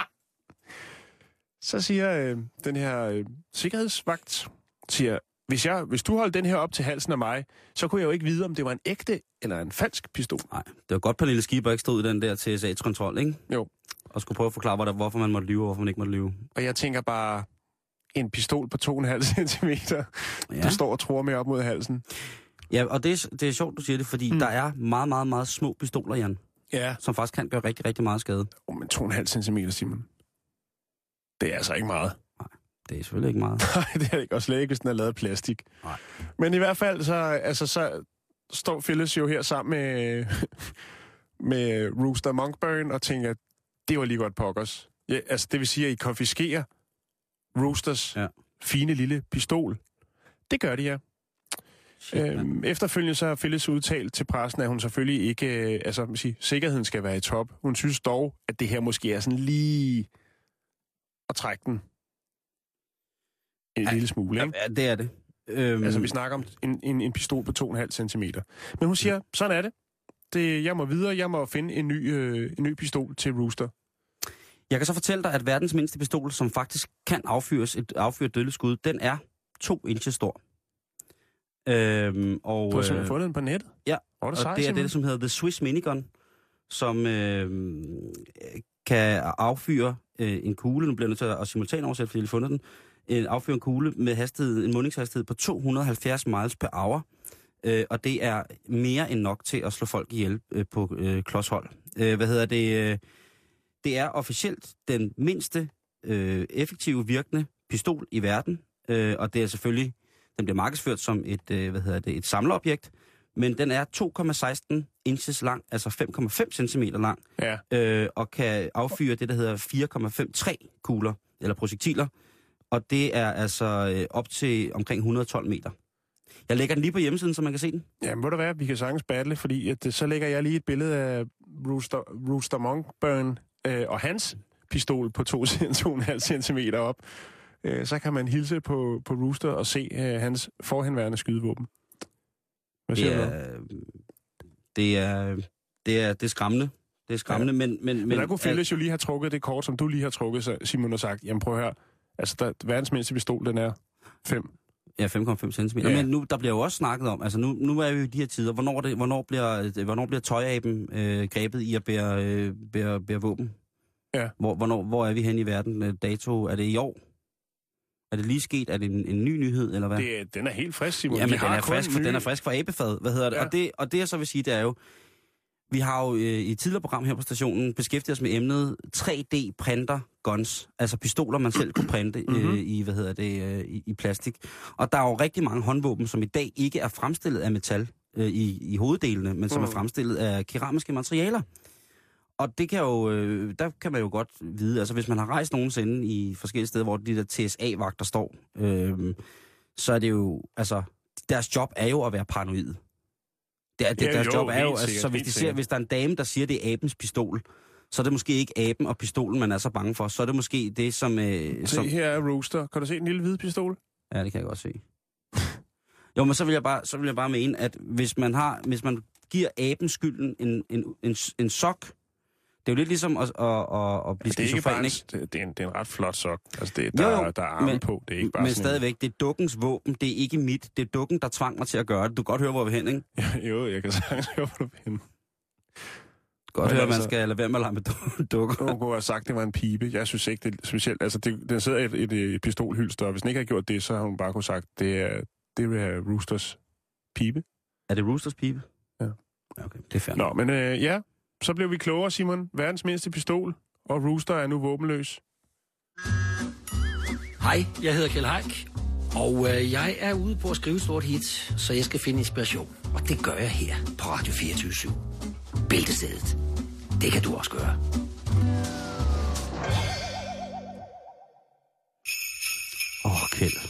Så siger den her sikkerhedsvagt, siger, hvis du holdt den her op til halsen af mig, så kunne jeg jo ikke vide, om det var en ægte eller en falsk pistol. Nej, det var godt, Pernille Skipper ikke stod i den der TSA-kontrol, ikke? Jo. Og skulle prøve at forklare, hvorfor man måtte lyve, og hvorfor man ikke måtte lyve. Og jeg tænker bare, en pistol på 2,5 centimeter, der står og tror med op mod halsen. Ja, og det er sjovt, du siger det, fordi der er meget, meget, meget små pistoler, Jan. Ja. Som faktisk kan gøre rigtig, rigtig meget skade. Men 2,5 centimeter, Simon. Det er altså ikke meget. Nej, det er selvfølgelig ikke meget. Nej, det er det ikke. Og slet ikke, hvis den er lavet af plastik. Nej. Men i hvert fald, så står Phyllis jo her sammen med Rooster Monkburn og tænker, at det var lige godt pokkers. Ja, altså, det vil sige, at I konfiskerer Roosters fine lille pistol. Det gør de, ja. Efterfølgende så har Phyllis udtalt til pressen, at hun selvfølgelig ikke, sikkerheden skal være i top. Hun synes dog, at det her måske er sådan lige at trække den en lille smule, ikke? Ja, det er det. Altså, vi snakker om en pistol på 2,5 centimeter. Men hun siger, sådan er det. Jeg må videre, jeg må finde en ny pistol til Rooster. Jeg kan så fortælle dig, at verdens mindste pistol, som faktisk kan affyre et dødeligt skud, den er 2 inches stor. Du har simpelthen fundet den på nettet? Ja, og det er det, som hedder The Swiss Minigun, som kan affyre en kugle, nu bliver jeg nødt til at simultanoversætte, fordi jeg har fundet den, affyre en kugle med en mundingshastighed på 270 miles per hour, og det er mere end nok til at slå folk ihjel på klodshold. Det er officielt den mindste effektive virkende pistol i verden, og det er selvfølgelig, den bliver markedsført som et samlerobjekt, men den er 2,16 inches lang, altså 5,5 centimeter lang, og kan affyre det, der hedder 4,53 kugler, eller projektiler, og det er altså op til omkring 112 meter. Jeg lægger den lige på hjemmesiden, så man kan se den. Ja, må det være, vi kan sagtens battle, fordi så lægger jeg lige et billede af Rooster Monkburn og hans pistol på 2,5 centimeter op. Så kan man hilse på Rooster og se hans forhenværende skydevåben. Hvad siger du? Det er skræmmende. Det er skræmmende, men der kunne Phyllis jo lige have trukket det kort, som du lige har trukket, Simon, og sagt, jamen prøv at høre, altså verdens mindste pistol, den er 5. Ja, 5,5 centimeter. Ja. Men nu, der bliver jo også snakket om, altså nu er vi jo i de her tider, hvornår bliver tøjaben grebet i at bære våben? Ja. Hvor er vi hen i verden? Dato, er det i år? Er det lige sket? Er det en ny nyhed, eller hvad? Den er helt frisk, Simon. Jamen, den er frisk fra abefad. Hvad hedder det? Ja. Og det jeg så vil sige, det er jo, vi har jo i et tidligere program her på stationen beskæftiget os med emnet 3D-printer guns. Altså pistoler, man selv kunne printe i plastik. Og der er jo rigtig mange håndvåben, som i dag ikke er fremstillet af metal i hoveddelene, men som er fremstillet af keramiske materialer. Og det kan jo, der kan man jo godt vide, altså hvis man har rejst nogensinde i forskellige steder, hvor de der TSA-vagter står, så er det jo, altså deres job er jo at være paranoid. Deres job er jo, altså, så hvis der er en dame, der siger, det er abens pistol, så er det måske ikke aben og pistolen, man er så bange for. Så er det måske det, som... Se, her er Rooster. Kan du se en lille hvid pistol? Ja, det kan jeg godt se. Jo, men så vil jeg bare mene, at hvis man giver aben skylden en sok, Det er jo lidt ligesom at blive skizofren, ikke? Det er en ret flot sok. Altså, der er arme på. Det er ikke bare men stadigvæk, det er dukkens våben. Det er ikke mit. Det er dukken, der tvang mig til at gøre det. Du kan godt høre, hvor vi er hen, ikke? Jo, jeg kan sagtens høre, hvor du er hen. Godt høre, man skal lade være med at lege med dukker. Du kunne have sagt, det var en pibe. Jeg synes ikke, det er specielt. Altså, den sidder i et pistolhylster, og hvis den ikke havde gjort det, så har hun bare kunne sagt, det er Roosters pibe. Er det Roosters pibe? Ja. Okay, det er fair. Nå, men ja, så blev vi klogere, Simon. Verdens mindste pistol, og Rooster er nu våbenløs. Hej, jeg hedder Kjeld Haik, og jeg er ude på at skrive et stort hit, så jeg skal finde inspiration. Og det gør jeg her på Radio 24/7. Bæltestedet. Det kan du også gøre. Kjeld.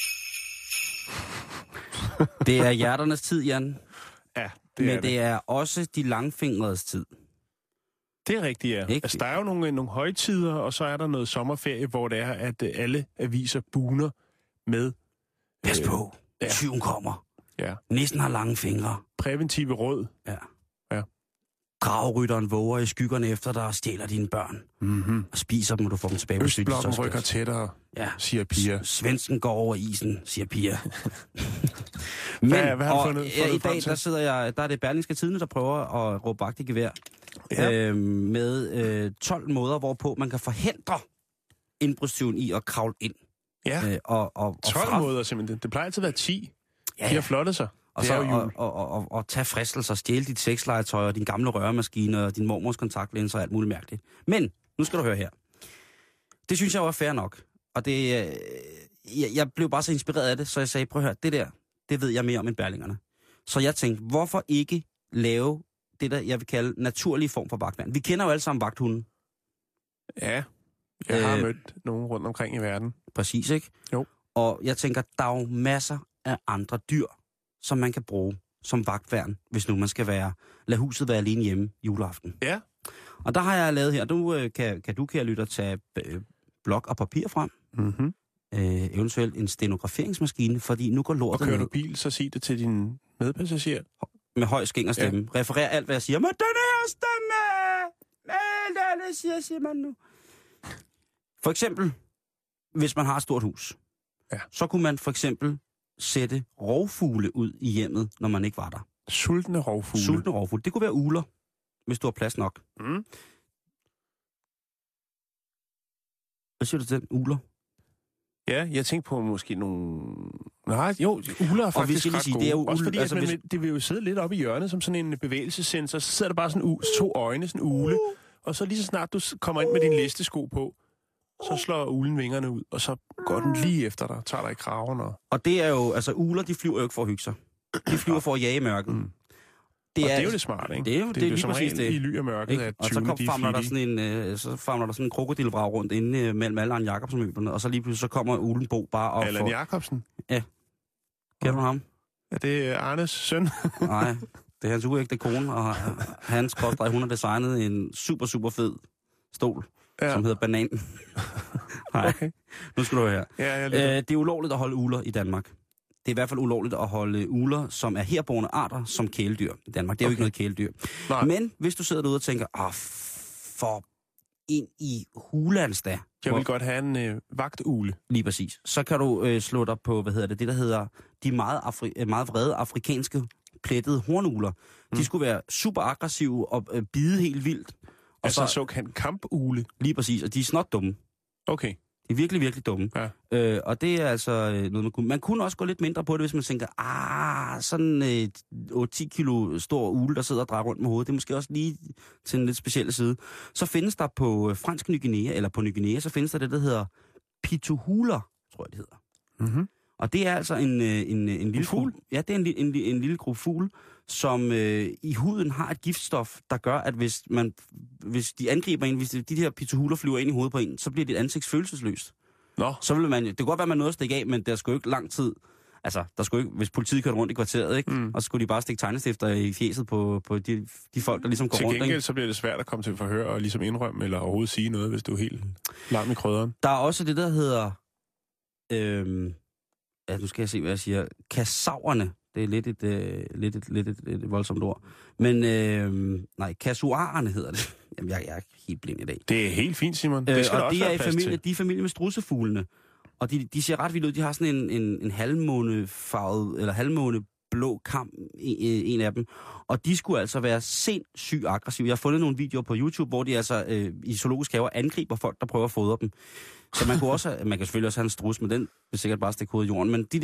Det er hjerternes tid, Jan. Ja, det er også de langfingredes tid. Det er rigtigt, ja. Altså, der er jo nogle højtider, og så er der noget sommerferie, hvor det er, at alle aviser buner med... Pas på. Tyven kommer. Ja. Nissen har lange fingre. Præventive råd. Ja. Ja. Gravrytteren våger i skyggerne efter dig og stjæler dine børn. Mm-hmm. Og spiser dem, og du får dem tilbage på cykelstøjsplads. Østblokken rykker tættere, siger Pia. Svensken går over isen, siger Pia. Men, hvad har du fundet i dag, der er det Berlingske Tidende, der prøver at råbe vagt i gevær. Ja. Med 12 måder, hvorpå man kan forhindre indbrudstyven i at kravle ind. Ja, 12 måder simpelthen. Det plejer altid at være 10. Ja. De har flottet sig. Og så og tage fristelser, stjæle dit sexlegetøj og din gamle røremaskine og din mormors kontaktlinser og alt muligt mærkeligt. Men, nu skal du høre her. Det synes jeg var fair nok. Og det, jeg blev bare så inspireret af det, så jeg sagde, prøv at høre, det ved jeg mere om end Berlingerne. Så jeg tænkte, hvorfor ikke lave det, der jeg vil kalde naturlig form for vagtværn? Vi kender jo alle sammen vagthunden. Ja, jeg har mødt nogen rundt omkring i verden. Præcis, ikke? Jo. Og jeg tænker, der er jo masser af andre dyr, som man kan bruge som vagtværn, hvis nu man skal lade huset være alene hjemme juleaften. Ja. Og der har jeg lavet her, kan du, kære lytter, tage blok og papir frem. Mm-hmm. Eventuelt en stenograferingsmaskine, fordi nu går lortet. Og kører du bil, så sig det til din medpassager. Med høj skængerstemme. Ja. Referer alt, hvad jeg siger. Med den her stemme! Med den, siger man nu. For eksempel, hvis man har et stort hus, så kunne man for eksempel sætte rovfugle ud i hjemmet, når man ikke var der. Sultne rovfugle. Det kunne være ugler, hvis du har plads nok. Mm. Hvad siger du til den? Ugler? Ja, jeg tænkte på måske nogle... Nej, jo, ugler er faktisk ret gode. Det er jo også fordi, altså, det vil jo sidde lidt oppe i hjørnet som sådan en bevægelsessensor. Så sidder der bare sådan 2 øjne, sådan en ugle. Og så lige så snart du kommer ind med din listesko på, så slår uglen vingerne ud, og så går den lige efter dig, tager dig i kraven. Og det er jo, altså ugler, de flyver jo ikke for at hygge sig. De flyver for at jage mørket. Mm. Det er jo det smarte, ikke? Det er lige som præcis det. I ly af mørket, at og så famler der sådan en krokodilvrag rundt inde mellem alle Allan Jacobsen-møblerne, og så lige pludselig så kommer Ulen Bo bare og Allan Jacobsen? Ja. Kender du ham? Ja, det er Arnes søn. Nej, det er hans uægte kone, og hans kostrej, hun har designet en super, super fed stol, som hedder Bananen. Nej, okay. Nu skal du høre her. Ja, det er ulovligt at holde ugler i Danmark. Det er i hvert fald ulovligt at holde ugler, som er herboende arter, som kæledyr i Danmark. Det er jo ikke noget kæledyr. Nej. Men hvis du sidder derude og tænker, for ind i hulands da. Jeg vil godt have en vagtugle. Lige præcis. Så kan du slå dig på, det der hedder, de meget vrede afrikanske plettede hornugler. De skulle være super aggressive og bide helt vildt. Og altså såkaldt kampugle? Lige præcis, og de er snot dumme. Okay. De er virkelig, virkelig dumme. Ja. Og det er altså noget, man kunne. Man kunne også gå lidt mindre på det, hvis man tænker, sådan 8-10 kilo stor ugle, der sidder og drejer rundt med hovedet. Det er måske også lige til en lidt speciel side. Så findes der på fransk Ny Guinea, eller på Ny Guinea, så findes der det, der hedder pituhuler, tror jeg, det hedder. Mm-hmm. Og det er altså en lille fugl. Ja, det er en lille gruppe fugle, som i huden har et giftstof, der gør, at hvis de angriber en, hvis de her pituhuler flyver ind i hovedet på en, så bliver dit ansigt følelsesløst. Nå. Så vil man, det kan godt være, man nåede at stikke af, men der skulle ikke lang tid. Altså, der skulle ikke, hvis politiet kørte rundt i kvarteret, ikke? Og så skulle de bare stikke tegnestifter i fjeset på de folk, der ligesom går rundt. Til gengæld så bliver det svært at komme til forhør og ligesom indrømme eller overhovedet sige noget, hvis du er helt larm i krydderen. Der er også det, der hedder... nu skal jeg se, hvad jeg siger. Kassaverne Det er lidt et voldsomt ord. Men nej, kasuarerne hedder det. Jamen, jeg er helt blind i dag. Det er helt fint, Simon. Det skal og der også være plads til. De er familie med strudsefuglene. Og de ser ret vildt ud. De har sådan en halvmånefarvet, eller halvmåneblå kam, en af dem. Og de skulle altså være sindssygt aggressive. Jeg har fundet nogle videoer på YouTube, hvor de altså i zoologiske haver angriber folk, der prøver at fodre dem. Så man kan selvfølgelig også have en strus, men den vil sikkert bare stikke hovedet i jorden. Men de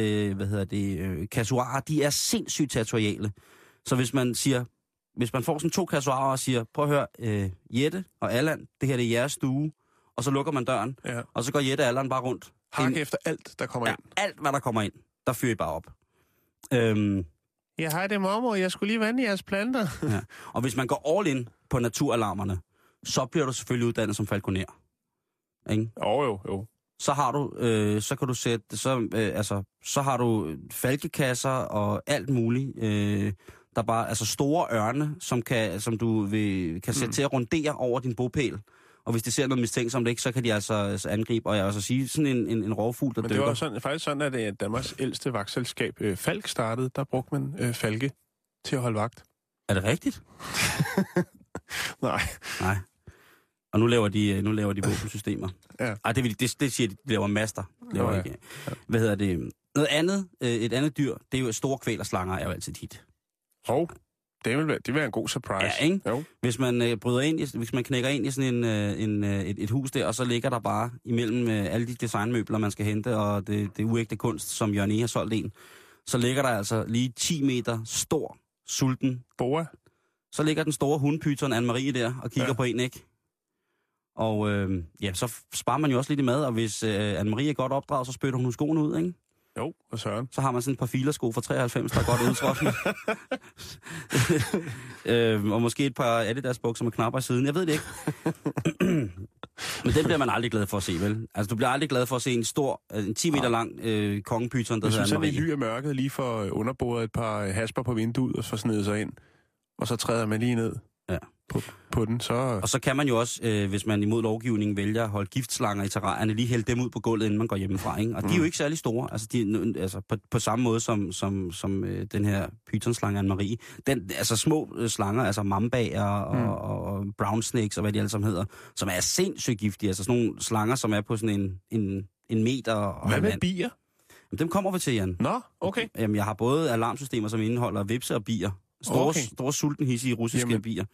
der, kasuarer, de er sindssygt territoriale. Så hvis man får sådan 2 kasuarer og siger, prøv at høre, Jette og Allan, det her det er jeres stue, og så lukker man døren, og så går Jette og Allan bare rundt. Hak efter alt, der kommer ind. Alt, hvad der kommer ind, der fyrer I bare op. Ja, hej, det er mormor. Jeg skulle lige vande jeres planter. Ja. Og hvis man går all in på naturalarmerne, så bliver du selvfølgelig uddannet som falconer. Ikke? Jo. Så har du, så kan du sætte, så har du falkekasser og alt muligt. Der bare, altså store ørne, som du kan sætte til at rundere over din bopæl. Og hvis de ser noget mistænksomt, ikke, så kan de altså angribe. Og jeg vil også sige, sådan en rovfugl, der dykker. Men det var faktisk sådan, at Danmarks ældste vagtselskab, Falk, startede. Der brugte man falke til at holde vagt. Er det rigtigt? Nej. Og nu laver de våbensystemer. Ja. Ej, det siger de laver master. Ikke. Hvad hedder det? Noget andet, et andet dyr, det er jo store kvælerslanger, er jo altid hit. Det vil være en god surprise. Ja, ikke? Jo. Hvis man hvis man knækker ind i sådan et hus der, og så ligger der bare imellem alle de designmøbler, man skal hente, og det uægte kunst, som Jørgen E. har solgt en, så ligger der altså lige 10 meter stor, sulten boa. Så ligger den store hundpyton Anne-Marie der og kigger på en, ikke? Og så sparer man jo også lidt i mad, og hvis Anne-Marie er godt opdraget, så spytter hun skoene ud, ikke? Jo, og søren. Så har man sådan et par filersko fra 93, der er godt udtrådende. Og måske et par Adidas bukser med knapper i siden. Jeg ved det ikke. Men den bliver man aldrig glad for at se, vel? Altså, du bliver aldrig glad for at se en 10 meter lang kongepyton, der hedder Anne-Marie. Hvis man sådan i ly af mørket lige får underboret et par hasper på vinduet og får snedet sig ind, og så træder man lige ned på den, så... Og så kan man jo også, hvis man imod lovgivningen vælger at holde giftslanger i terrarierne, lige hælde dem ud på gulvet, inden man går hjemmefra, ikke? Og de er jo ikke særlig store, altså på samme måde som den her pythonslange Anne-Marie. Altså små slanger, altså mambaer og brown snakes og hvad de alle sammen hedder, som er sindssygt giftige, altså sådan nogle slanger, som er på sådan en meter og hvad med bier? Jamen, dem kommer vi til, Jan. Nå, okay. Jamen, jeg har både alarmsystemer, som indeholder vipse og bier. Store sultenhissige russiske bier.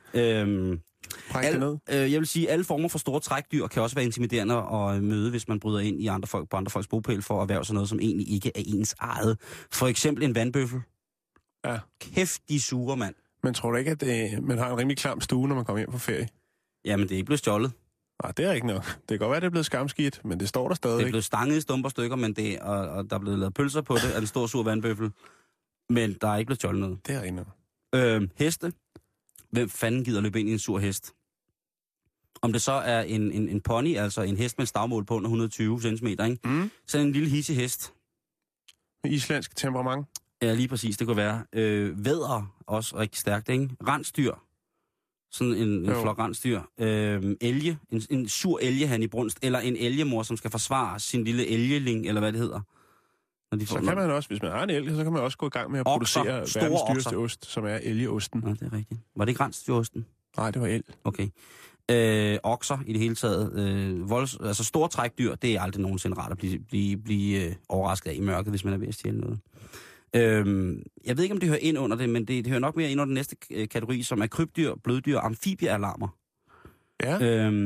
Jeg vil sige, at alle former for store trækdyr kan også være intimiderende at møde, hvis man bryder ind i på andre folks bopæl for at erhverve sig noget, som egentlig ikke er ens eget. For eksempel en vandbøffel. Ja. Kæft, de suger, mand. Men tror du ikke, at man har en rimelig klam stue, når man kommer hjem på ferie? Jamen, det er ikke blevet stjålet. Nej, det er ikke nok. Det kan godt være, det er blevet skamskidt, men det står der stadig. Det er blevet stanget i stumper stykker, men og der er blevet lavet pølser på det af en stor sur vandbøffel. Men der er ikke blevet stjålet noget. Det er ikke heste. Hvem fanden gider løbe ind i en sur hest? Om det så er en pony, altså en hest med et stavmål på under 120 cm, ikke? Så en lille hissig hest. Med islandsk temperament? Ja, lige præcis. Det kunne være. Vædder også rigtig stærkt, ikke? Rensdyr. Sådan en flok rensdyr. Elge. En sur elgehan i brunst. Eller en elgemor, som skal forsvare sin lille elgeling, eller hvad det hedder. Så kan man også, hvis man har en elg, så kan man også gå i gang med at producere verdens dyreste ost, som er elgeosten. Ja, det er rigtigt. Var det ikke rensdyrosten? Nej, det var elg. Okay. Okser i det hele taget. Altså store trækdyr, det er aldrig nogensinde rart at blive overrasket af i mørket, hvis man er ved at stjæle noget. Jeg ved ikke, om det hører ind under det, men det hører nok mere ind under den næste kategori, som er krybdyr, bløddyr, amfibiealarmer. Ja.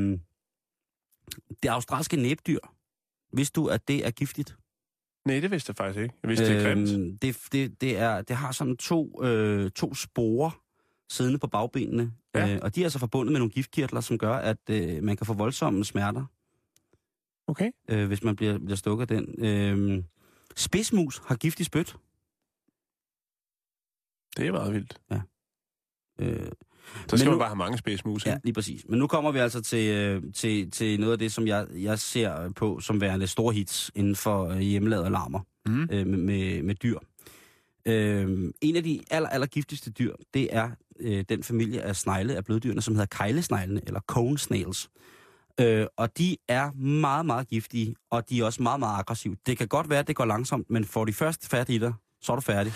Det australske næbdyr. Vidste du, at det er giftigt? Nej, det vidste jeg faktisk ikke. Jeg vidste, det er grimt. Det har sådan to sporer siddende på bagbenene, og de er altså forbundet med nogle giftkirtler, som gør, at man kan få voldsomme smerter. Okay. Hvis man bliver stukket af den. Spidsmus har giftig spyt. Det er meget vildt. Ja. Så skal man bare have mange spidsmus. Ja, lige præcis. Men nu kommer vi altså til noget af det, som jeg ser på som værende store hits inden for hjemmelavede alarmer med dyr. En af de aller giftigste dyr, det er den familie af snegle af bløddyrene, som hedder keglesneglene, eller cone snails. Og de er meget, meget giftige, og de er også meget, meget aggressive. Det kan godt være, at det går langsomt, men får de først fat i dig, Så er du færdig.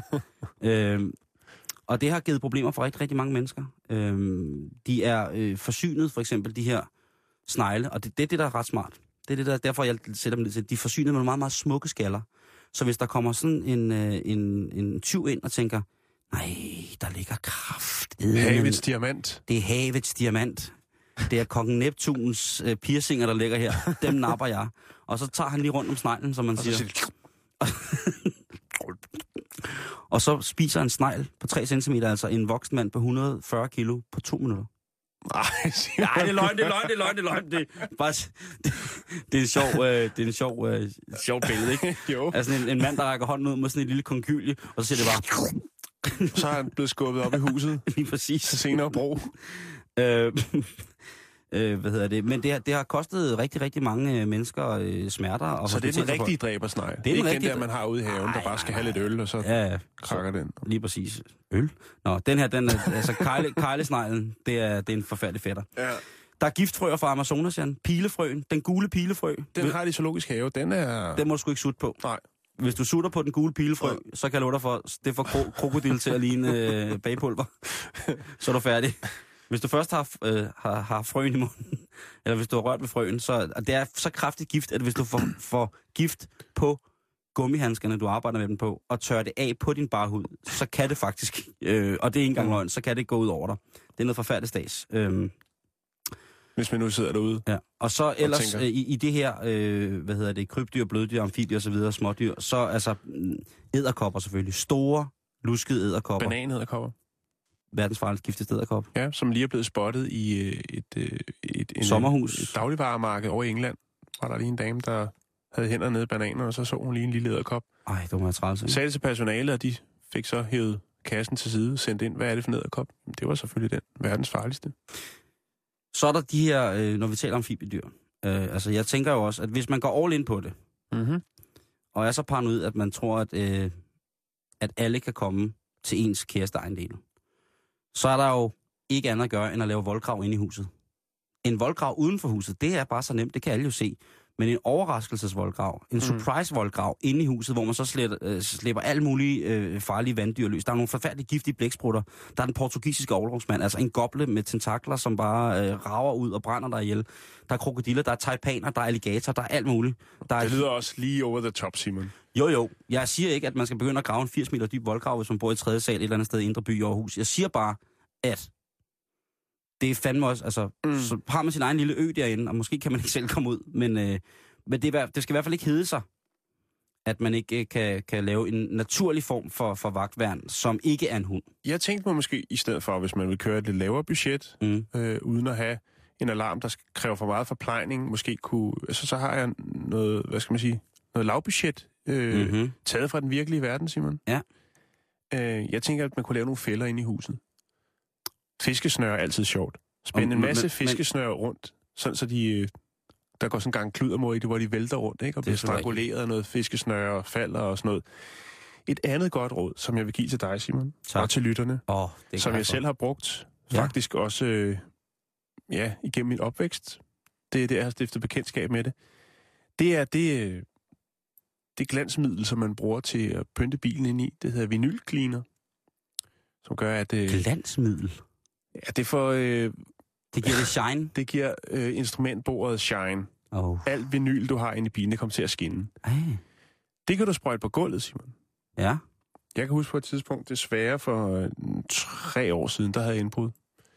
Og det har givet problemer for rigtig, rigtig mange mennesker. De er forsynet, for eksempel de her snegle, og det er det, der er ret smart. Det er det, der, derfor jeg sætter dem lidt til. De er forsynet med meget, meget smukke skaller. Så hvis der kommer sådan en tyv ind og tænker, nej, der ligger kraft. Havets diamant. Det er havets diamant. Det er kongen Neptuns piercinger, der ligger her. Dem napper jeg. Og så tager han lige rundt om sneglen, som man siger. Og så spiser en snegl på 3 cm, altså en voksen mand på 140 kilo på 2 minutter. Nej, det er løgn. Det er en sjov billede, ikke? Jo. Altså en mand, der rækker hånden ud med sådan en lille konkylie, og så siger det bare... Så er han blevet skubbet op i huset. Lige præcis. Så senere brug. Men det har kostet rigtig, rigtig mange mennesker smerter. Og så det er den rigtige dræbersnegl? Det er ikke den der, man har ude i haven, der bare skal have lidt øl, og så krakker den. Lige præcis. Øl? Nå, den er altså kejlesneglen, det er en forfærdelig fætter. Ja. Der er giftfrøer fra Amazonas, Jan. Pilefrøen. Den gule pilefrø. Den har de zoologisk have. Den må du sgu ikke sutte på. Nej. Hvis du sutter på den gule pilefrø, så kan jeg love dig for, det får krokodil til at ligne bagpulver. Så er du færdig. Hvis du først har frøen i munden, eller hvis du har rørt ved frøen, så det er så kraftigt gift, at hvis du får gift på gummihandskerne, du arbejder med dem på, og tørrer det af på din barhud, så kan det faktisk, og det er ikke engang løgn, så kan det gå ud over dig. Det er noget forfærdeligt stads. Hvis man nu sidder derude. Ja. Og så ellers i det her, krybdyr, bløddyr, amfibier og så videre, smådyr, så altså edderkopper selvfølgelig. Store, luskede edderkopper. Bananedderkopper. Verdens farligste giftigste edderkop. Ja, som lige er blevet spottet i et sommerhus. Et dagligvaremarked over i England. Var der lige en dame, der havde hænderne nede i bananer, og så hun lige en lille edderkop. Ej, det var meget træls. Sagde det til personalet, og de fik så hævet kassen til side, sendt ind, hvad er det for en edderkop? Det var selvfølgelig den verdens farligste. Så er der de her, når vi taler om amfibiedyr. Altså, jeg tænker jo også, at hvis man går all in på det, og er så paranoid, at man tror, at alle kan komme til ens kæreste ejendel, så er der jo ikke andet at gøre, end at lave voldgrav inde i huset. En voldgrav uden for huset, det er bare så nemt, det kan alle jo se. Men en overraskelsesvoldgrav, en surprise-voldgrav inde i huset, hvor man så slipper alle mulige farlige vanddyr løs. Der er nogle forfærdelige giftige blæksprutter. Der er den portugisiske overlovsmand, altså en goble med tentakler, som bare rager ud og brænder dig ihjel. Der er krokodiller, der er taipaner, der er alligator, der er alt muligt. Det lyder også lige over the top, Simon. Jo. Jeg siger ikke, at man skal begynde at grave en 80 meter dyb voldgrav, hvis man bor i 3. sal et eller andet sted i Indre By i Aarhus. Jeg siger bare, at det er fandme også, altså, så har man sin egen lille ø derinde, og måske kan man ikke selv komme ud, men det skal i hvert fald ikke hedde sig, at man ikke kan lave en naturlig form for vagtværn, som ikke er en hund. Jeg tænkte mig måske, i stedet for, hvis man vil køre et lidt lavere budget, uden at have en alarm, der kræver for meget forplejning, måske kunne, altså, så har jeg noget, hvad skal man sige, noget lavbudget, taget fra den virkelige verden, Simon. Ja. Jeg tænker, at man kunne lave nogle fælder inde i huset. Fiskesnøre er altid sjovt. Spænde en masse fiskesnøre rundt, sådan så de... Der går sådan en gang kludermor i det, hvor de vælter rundt, ikke? Og bliver stranguleret af noget fiskesnøre og falder og sådan noget. Et andet godt råd, som jeg vil give til dig, Simon, og til lytterne, som jeg selv har brugt, faktisk også igennem min opvækst. Det er det, jeg har stiftet bekendtskab med det. Det er det glansmiddel, som man bruger til at pynte bilen ind i. Det hedder vinylcleaner, som gør, at... Glansmiddel? Ja, det får... Det giver det shine? Det giver instrumentbordet shine. Alt vinyl, du har inde i bilen, det kommer til at skinne. Det kan du sprøjte på gulvet, Simon. Ja. Jeg kan huske på et tidspunkt, desværre for 3 år siden, der havde jeg indbrud.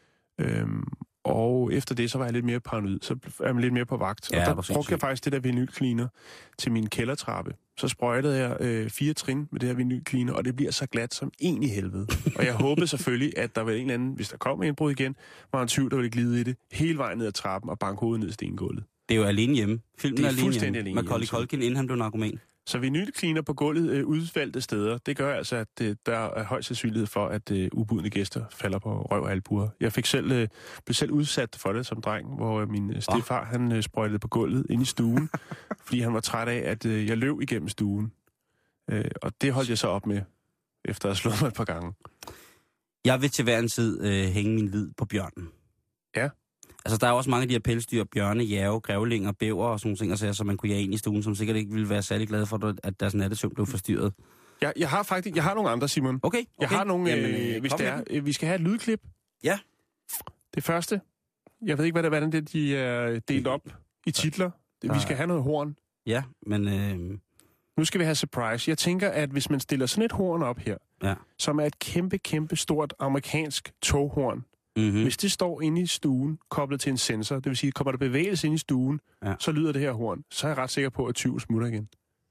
Og efter det, så var jeg lidt mere paranoid. Så er man lidt mere på vagt. Ja, og der brugte jeg faktisk det der vinylcleaner til min kældertrappe. Så sprøjtede jeg 4 trin med det her vinylcleaner, og det bliver så glat som en i helvede. Og jeg håbede selvfølgelig, at der var en eller anden, hvis der kom en indbrud igen, var en tyv, der ville glide i det, hele vejen ned ad trappen og banke hovedet ned i stengulvet. Det er jo alene hjemme. Filmen det er alene fuldstændig alene hjemme. Macaulay Culkin, inden han blev narkoman. Så vinylcleaner på gulvet udvalgte steder, det gør altså, at der er høj sandsynlighed for, at ubudne gæster falder på røv og albuer. Jeg blev selv udsat for det som dreng, hvor min stedfar, han sprøjtede på gulvet ind i stuen, fordi han var træt af, at jeg løb igennem stuen. Og det holdt jeg så op med, efter at have slået mig et par gange. Jeg vil til hver en tid hænge min lid på bjørnen. Ja. Altså, der er også mange af de her pelsdyr, bjørne, jærge, grævlinger, bæver og sådan nogle ting, så man kunne jage ind i stuen, som sikkert ikke ville være særlig glade for, at deres nattesøvn blev forstyrret. Jeg har nogle andre, Simon. Okay. Jeg har nogle, hvis det er. Vi skal have et lydklip. Ja. Det første. Jeg ved ikke, hvordan de er delt op i titler. Vi skal have noget horn. Ja, men... Nu skal vi have surprise. Jeg tænker, at hvis man stiller sådan et horn op her, som er et kæmpe, kæmpe stort amerikansk toghorn, hvis det står inde i stuen, koblet til en sensor, det vil sige, kommer der bevægelse ind i stuen, så lyder det her horn. Så er jeg ret sikker på, at 20 smutter igen.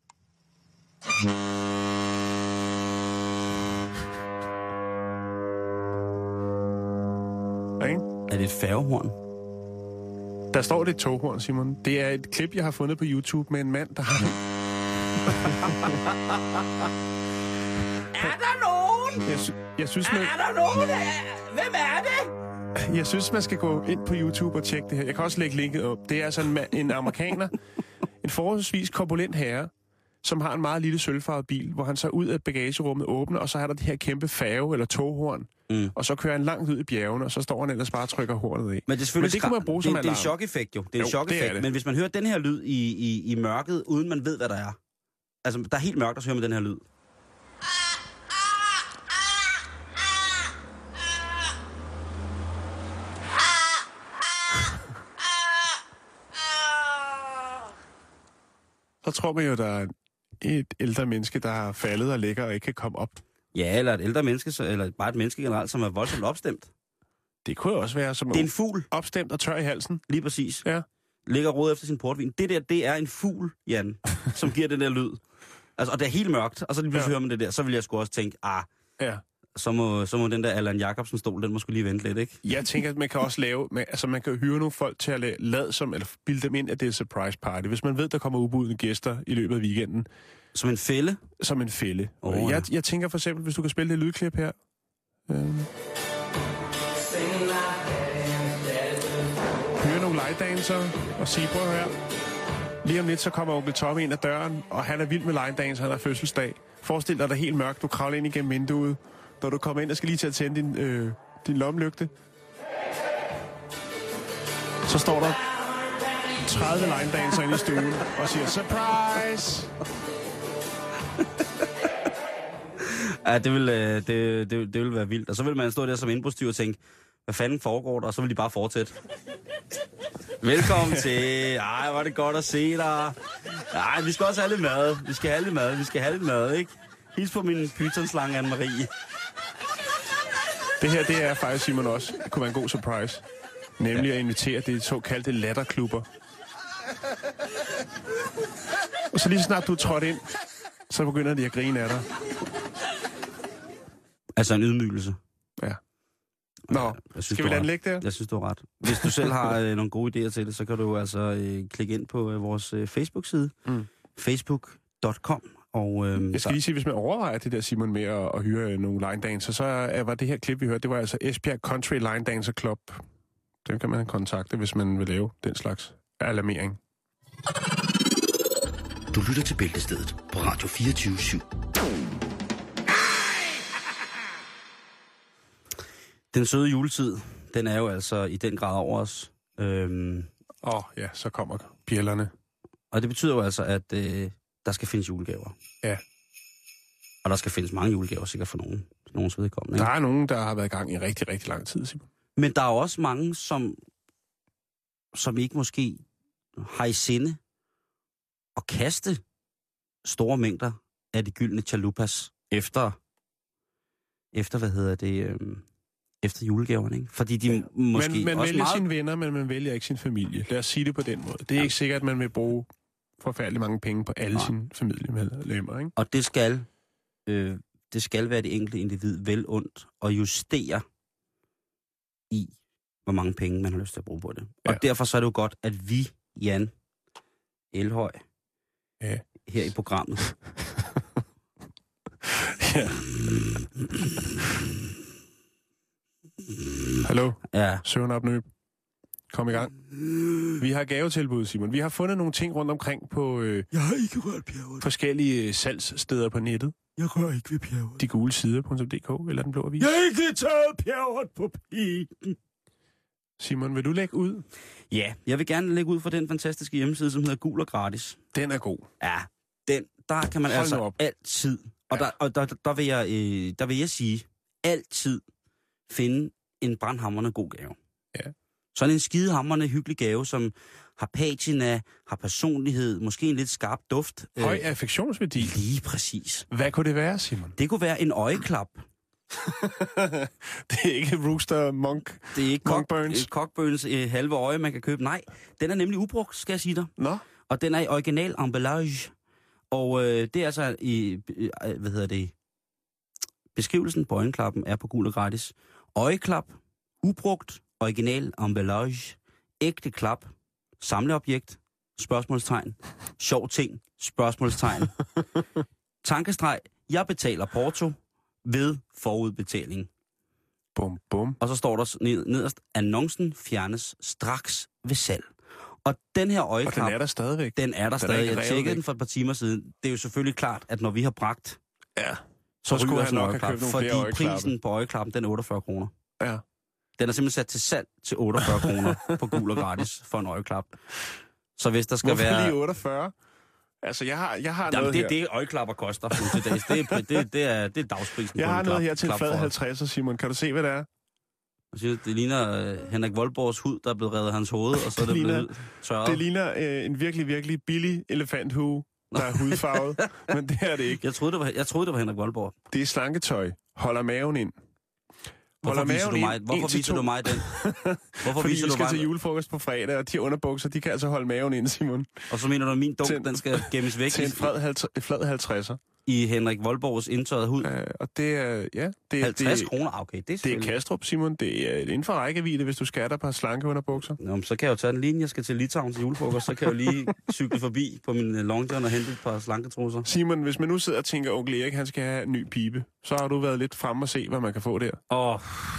Er det et færgehorn? Der står det et toghorn, Simon. Det er et klip, jeg har fundet på YouTube med en mand, der har... Er der nogen? Jeg synes, man... Er der nogen? Hvem er det? Jeg synes, man skal gå ind på YouTube og tjekke det her. Jeg kan også lægge linket op. Det er altså en amerikaner, en forholdsvis korpulent herre, som har en meget lille sølvfarvet bil, hvor han så ud af bagagerummet åbner, og så er der det her kæmpe færge- eller toghorn. Og så kører han langt ud i bjergene, og så står han ellers bare og trykker hornet af. Men det kan man bruge som alarm. Det er en chok-effekt jo. Det er en chok-effekt. Men hvis man hører den her lyd i mørket, uden man ved, hvad der er. Altså, der er helt mørkt, og så hører man den her lyd. Så tror man jo, der er et ældre menneske, der har faldet og ligger og ikke kan komme op. Ja, eller et ældre menneske, eller bare et menneske generelt, som er voldsomt opstemt. Det kunne jo også være som det er en fugl. Opstemt og tør i halsen. Lige præcis. Ja. Ligger og roder efter sin portvin. Det er en fugl, Jan, som giver den der lyd. Altså, og det er helt mørkt, og så lige pludselig hører man det der, så vil jeg sgu også tænke, så må den der Allan Jacobsen-stol, den må sgu lige vente lidt, ikke? Jeg tænker, at man kan også man kan hyre nogle folk til at lade som, eller bilde dem ind, at det er surprise party. Hvis man ved, der kommer ubudne gæster i løbet af weekenden. Som en fælde? Som en fælde. Jeg tænker for eksempel, hvis du kan spille det lydklip her. Høre nogle linedancer og sige, prøv her. Lige om lidt, så kommer onkel Tommy ind ad døren, og han er vild med linedance, han har fødselsdag. Forestil dig, der er helt mørkt, du kravler ind igennem vinduet. Når du kommer ind og skal lige til at tænde din lommelygte. Så står der 30 linedancer inde i stuen og siger, surprise! Ja, det vil være vildt. Og så vil man stå der som indbrudstyv og tænke, hvad fanden foregår der? Og så vil de bare fortsætte. Velkommen til. Ej, var det godt at se dig. Ej, vi skal også have lidt mad. Vi skal have lidt mad, ikke? Hils på min pythonslange, Anne-Marie. Det her, det er faktisk, Simon, også. Det kunne være en god surprise. Nemlig at invitere det såkaldte latterklubber. Og så lige snart du er trådt ind, så begynder de at grine af dig. Altså en ydmygelse. Ja. Nå, skal vi lade den ligge der? Jeg synes, du har ret. Hvis du selv har nogle gode idéer til det, så kan du altså klikke ind på vores Facebook-side. Facebook.com. Og, jeg skal lige sige, hvis man overvejer det der, Simon, med at hyre nogle line dancer, så var det her klip, vi hørte, det var altså Esbjerg Country Line Dancer Club. Den kan man kontakte, hvis man vil lave den slags alarmering. Du lytter til Bæltestedet på Radio 24/7. Den søde juletid, den er jo altså i den grad over os. Ja, så kommer bjællerne. Og det betyder jo altså, at der skal findes julegaver. Ja. Og der skal findes mange julegaver, sikkert for nogens vedkommende. Der er nogen, der har været i gang i rigtig, rigtig lang tid, Simon. Men der er også mange, som ikke måske har i sinde at kaste store mængder af de gyldne chalupas efter efter julegaverne, ikke? Fordi de måske man også vælger meget... sine venner, men man vælger ikke sin familie. Lad os sige det på den måde. Det er ikke sikkert, at man vil bruge forfærdelig mange penge på alle sine familiemedlemmer, ikke? Og det skal være det enkelte individ vel ondt og justere i, hvor mange penge man har lyst til at bruge på det. Ja. Og derfor så er det jo godt, at vi, Jan Elhøj, her i programmet... Ja. Hallo? Ja. Søvn op, nøb. Kom i gang. Vi har gavetilbud, Simon. Vi har fundet nogle ting rundt omkring på jeg har ikke rørt Pjerrot. Forskellige salgssteder på nettet. Jeg rører ikke ved Pjerrot. De gule sider.dk eller Den Blå Avis. Jeg har ikke taget Pjerrot på pigen. Simon, vil du lægge ud? Ja, jeg vil gerne lægge ud for den fantastiske hjemmeside, som hedder Gul og Gratis. Den er god. Ja, der kan man altid Og der vil jeg sige, altid finde en brandhamrende god gave. Ja. Sådan en skidehamrende hyggelig gave, som har patina, har personlighed, måske en lidt skarp duft. Høj affektionsværdi. Lige præcis. Hvad kunne det være, Simon? Det kunne være en øjeklap. Det er ikke Rooster Monk. Det er ikke Cockburns. Cockburns halve øje, man kan købe. Nej, den er nemlig ubrugt, skal jeg sige dig. Nå. Og den er i original emballage. Og det er altså beskrivelsen på øjenklappen er på gul og gratis. Øjeklap, ubrugt, original emballage, ægte klap, samleobjekt, spørgsmålstegn, sjov ting, spørgsmålstegn, tankestreg, jeg betaler porto ved forudbetaling. Bum, bum. Og så står der nederst, annoncen fjernes straks ved salg. Og den her øjeklap... Og den er der stadigvæk. Den er der stadig. Jeg tjekkede den for et par timer siden. Det er jo selvfølgelig klart, at når vi har bragt... Ja. Så skulle ryger han nok have købt nogle flere øjeklappe. Fordi prisen på øjeklappen, den er 48 kroner. Ja. Den er simpelthen sat til salg til 48 kroner på gul og gratis for en øjeklap. Så hvis der skal Hvorfor være... lige 48? Altså, jeg har Jamen, noget det her. det øjeklapper koster. Det er dagsprisen Jeg på har en noget her til klap flad for. 50, Simon. Kan du se, hvad det er? Det ligner Henrik Voldborgs hud, der er blevet revet af hans hoved, og så er det blevet tørret. Det ligner en virkelig, virkelig billig elefanthue, der er hudfarvet, men det er det ikke. Jeg troede, det var Henrik Voldborg. Det er slanketøj. Holder maven ind. Hvorfor viser du mig den? Fordi vi skal til julefrokost på fredag, og de underbukser, de kan altså holde maven ind, Simon. Og så mener du, at min dunk, den skal gemmes væk til en flad 50'er. I Henrik Voldborgs indtørrede hud? Og det er... Ja, det, 50 kroner? Okay, det er Kastrup, Simon. Det er inden for rækkevidde, hvis du skatter på slanke underbukser. Nå, så kan jeg jo tage en linje. Jeg skal til Litauen til julefrokost, så kan jeg jo lige cykle forbi på min long john og hente et par slanketrusser. Simon, hvis man nu sidder og tænker, onkel Erik, han skal have en ny pibe, så har du været lidt frem og se, hvad man kan få der. Ja, og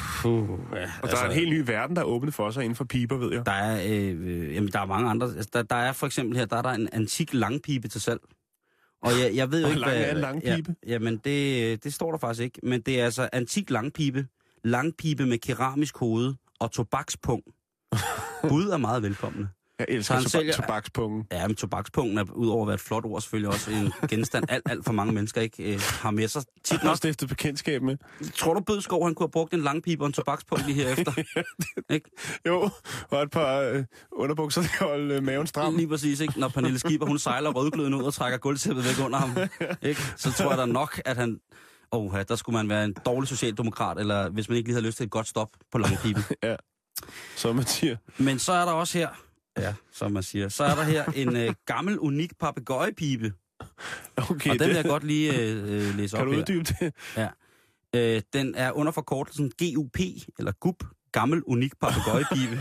der er en helt ny verden, der er åbnet for sig inden for piber, ved jeg. Der er, der er mange andre. Der er for eksempel her, der er en antik langpibe til salg. Og jeg ved jo ikke, hvad... er en langpibe? Jamen, det står der faktisk ikke. Men det er altså antik langpibe. Langpibe med keramisk hoved og tobakspung. Bud er meget velkomne. Jeg elsker tobakspungen. Ja, men tobakspungen er udover at være et flot ord, selvfølgelig også en genstand, alt for mange mennesker ikke har med sig. Tit nok stiftet bekendtskab med. Tror du, Bødskov, han kunne have brugt en langpibe og en tobakspung lige herefter? Ikke? Jo, og et par underbukser, der kan holde maven stram. Lige præcis, ikke? Når Pernille Skipper, hun sejler rødgløden ud og trækker gulvtæppet væk under ham. Ikke? Så tror jeg da nok, at han... der skulle man være en dårlig socialdemokrat, eller hvis man ikke lige havde lyst til et godt stop på langpiben. Ja, som man siger. Men så er der også her... Ja, som man siger. Så er der her en gammel, unik papegøjepibe. Okay, og den vil jeg godt lige læse op her. Kan du uddybe det? Ja. Den er under forkortelsen GUP, eller GUP, gammel, unik papegøjepibe.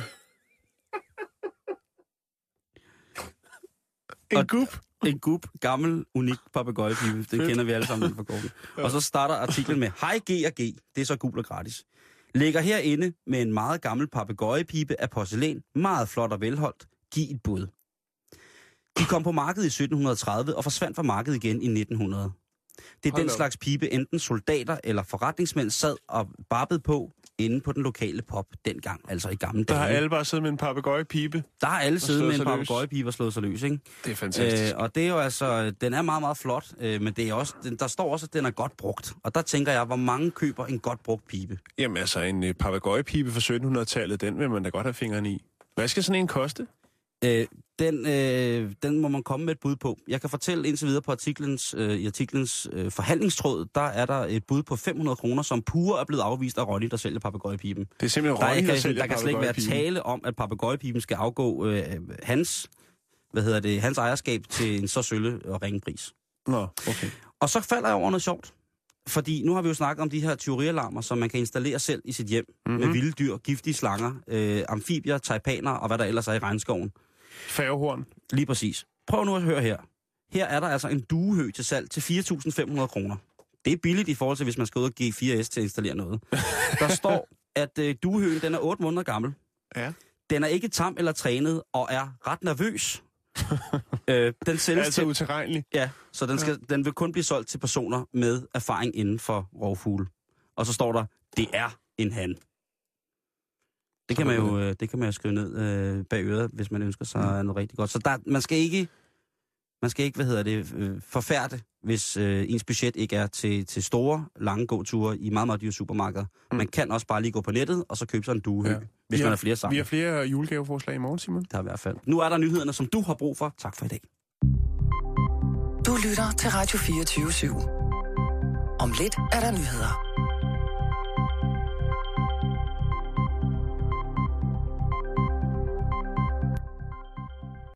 En GUP, gammel, unik papegøjepibe. Det kender vi alle sammen, den forkortelsen. Og så starter artiklen med, hej G og G, det er så gul og gratis. Ligger herinde med en meget gammel papegøjepibe af porcelæn, meget flot og velholdt. Giv et bud. De kom på markedet i 1730 og forsvandt fra markedet igen i 1900. Det er den slags pibe, enten soldater eller forretningsmænd sad og barbede på inde på den lokale pop dengang, altså i gamle dage. Der har alle bare siddet med en papegøjepibe. Der har alle siddet med en papegøjepibe og slået sig løs, ikke? Det er fantastisk. Og det er jo altså, den er meget, meget flot, men det er også, der står også, at den er godt brugt. Og der tænker jeg, hvor mange køber en godt brugt pibe? Jamen altså, en papegøjepibe fra 1700-tallet, den vil man da godt have fingrene i. Hvad skal sådan en koste? Den må man komme med et bud på. Jeg kan fortælle indtil videre på i artiklens forhandlingstråd, der er der et bud på 500 kroner, som pure er blevet afvist af Ronny, der sælger papegøjepiben. Det er simpelthen Ronny, der sælger papegøjepiben. Der kan slet ikke være tale om, at papegøjepiben skal afgå hans ejerskab til en så sølle og ringe pris. Nå, okay. Og så falder jeg over noget sjovt. Fordi nu har vi jo snakket om de her tyverialarmer, som man kan installere selv i sit hjem. Med vilde dyr, giftige slanger, amfibier, taipaner og hvad der ellers er i regnskoven. Færgehorn. Lige præcis. Prøv nu at høre her. Her er der altså en duehøg til salg til 4.500 kroner. Det er billigt i forhold til, hvis man skal ud og G4S til at installere noget. Der står, at duehøgen den er 8 måneder gammel. Ja. Den er ikke tam eller trænet og er ret nervøs. Den sælges altså utilregnelig. Ja, så den vil kun blive solgt til personer med erfaring inden for rovfugle. Og så står der, det er en han. Det kan man jo skrive ned bag øret, hvis man ønsker sig noget rigtig godt. Så man skal Man skal ikke, forfærde, hvis ens budget ikke er til store, lange gåture i meget, meget dyre supermarkeder. Man kan også bare lige gå på nettet, og så købe sig en duehøg, hvis man er flere sammen. Vi har flere julegaveforslag i morgen, Simon. Det er i hvert fald. Nu er der nyhederne, som du har brug for. Tak for i dag. Du lytter til Radio 24/7. Om lidt er der nyheder.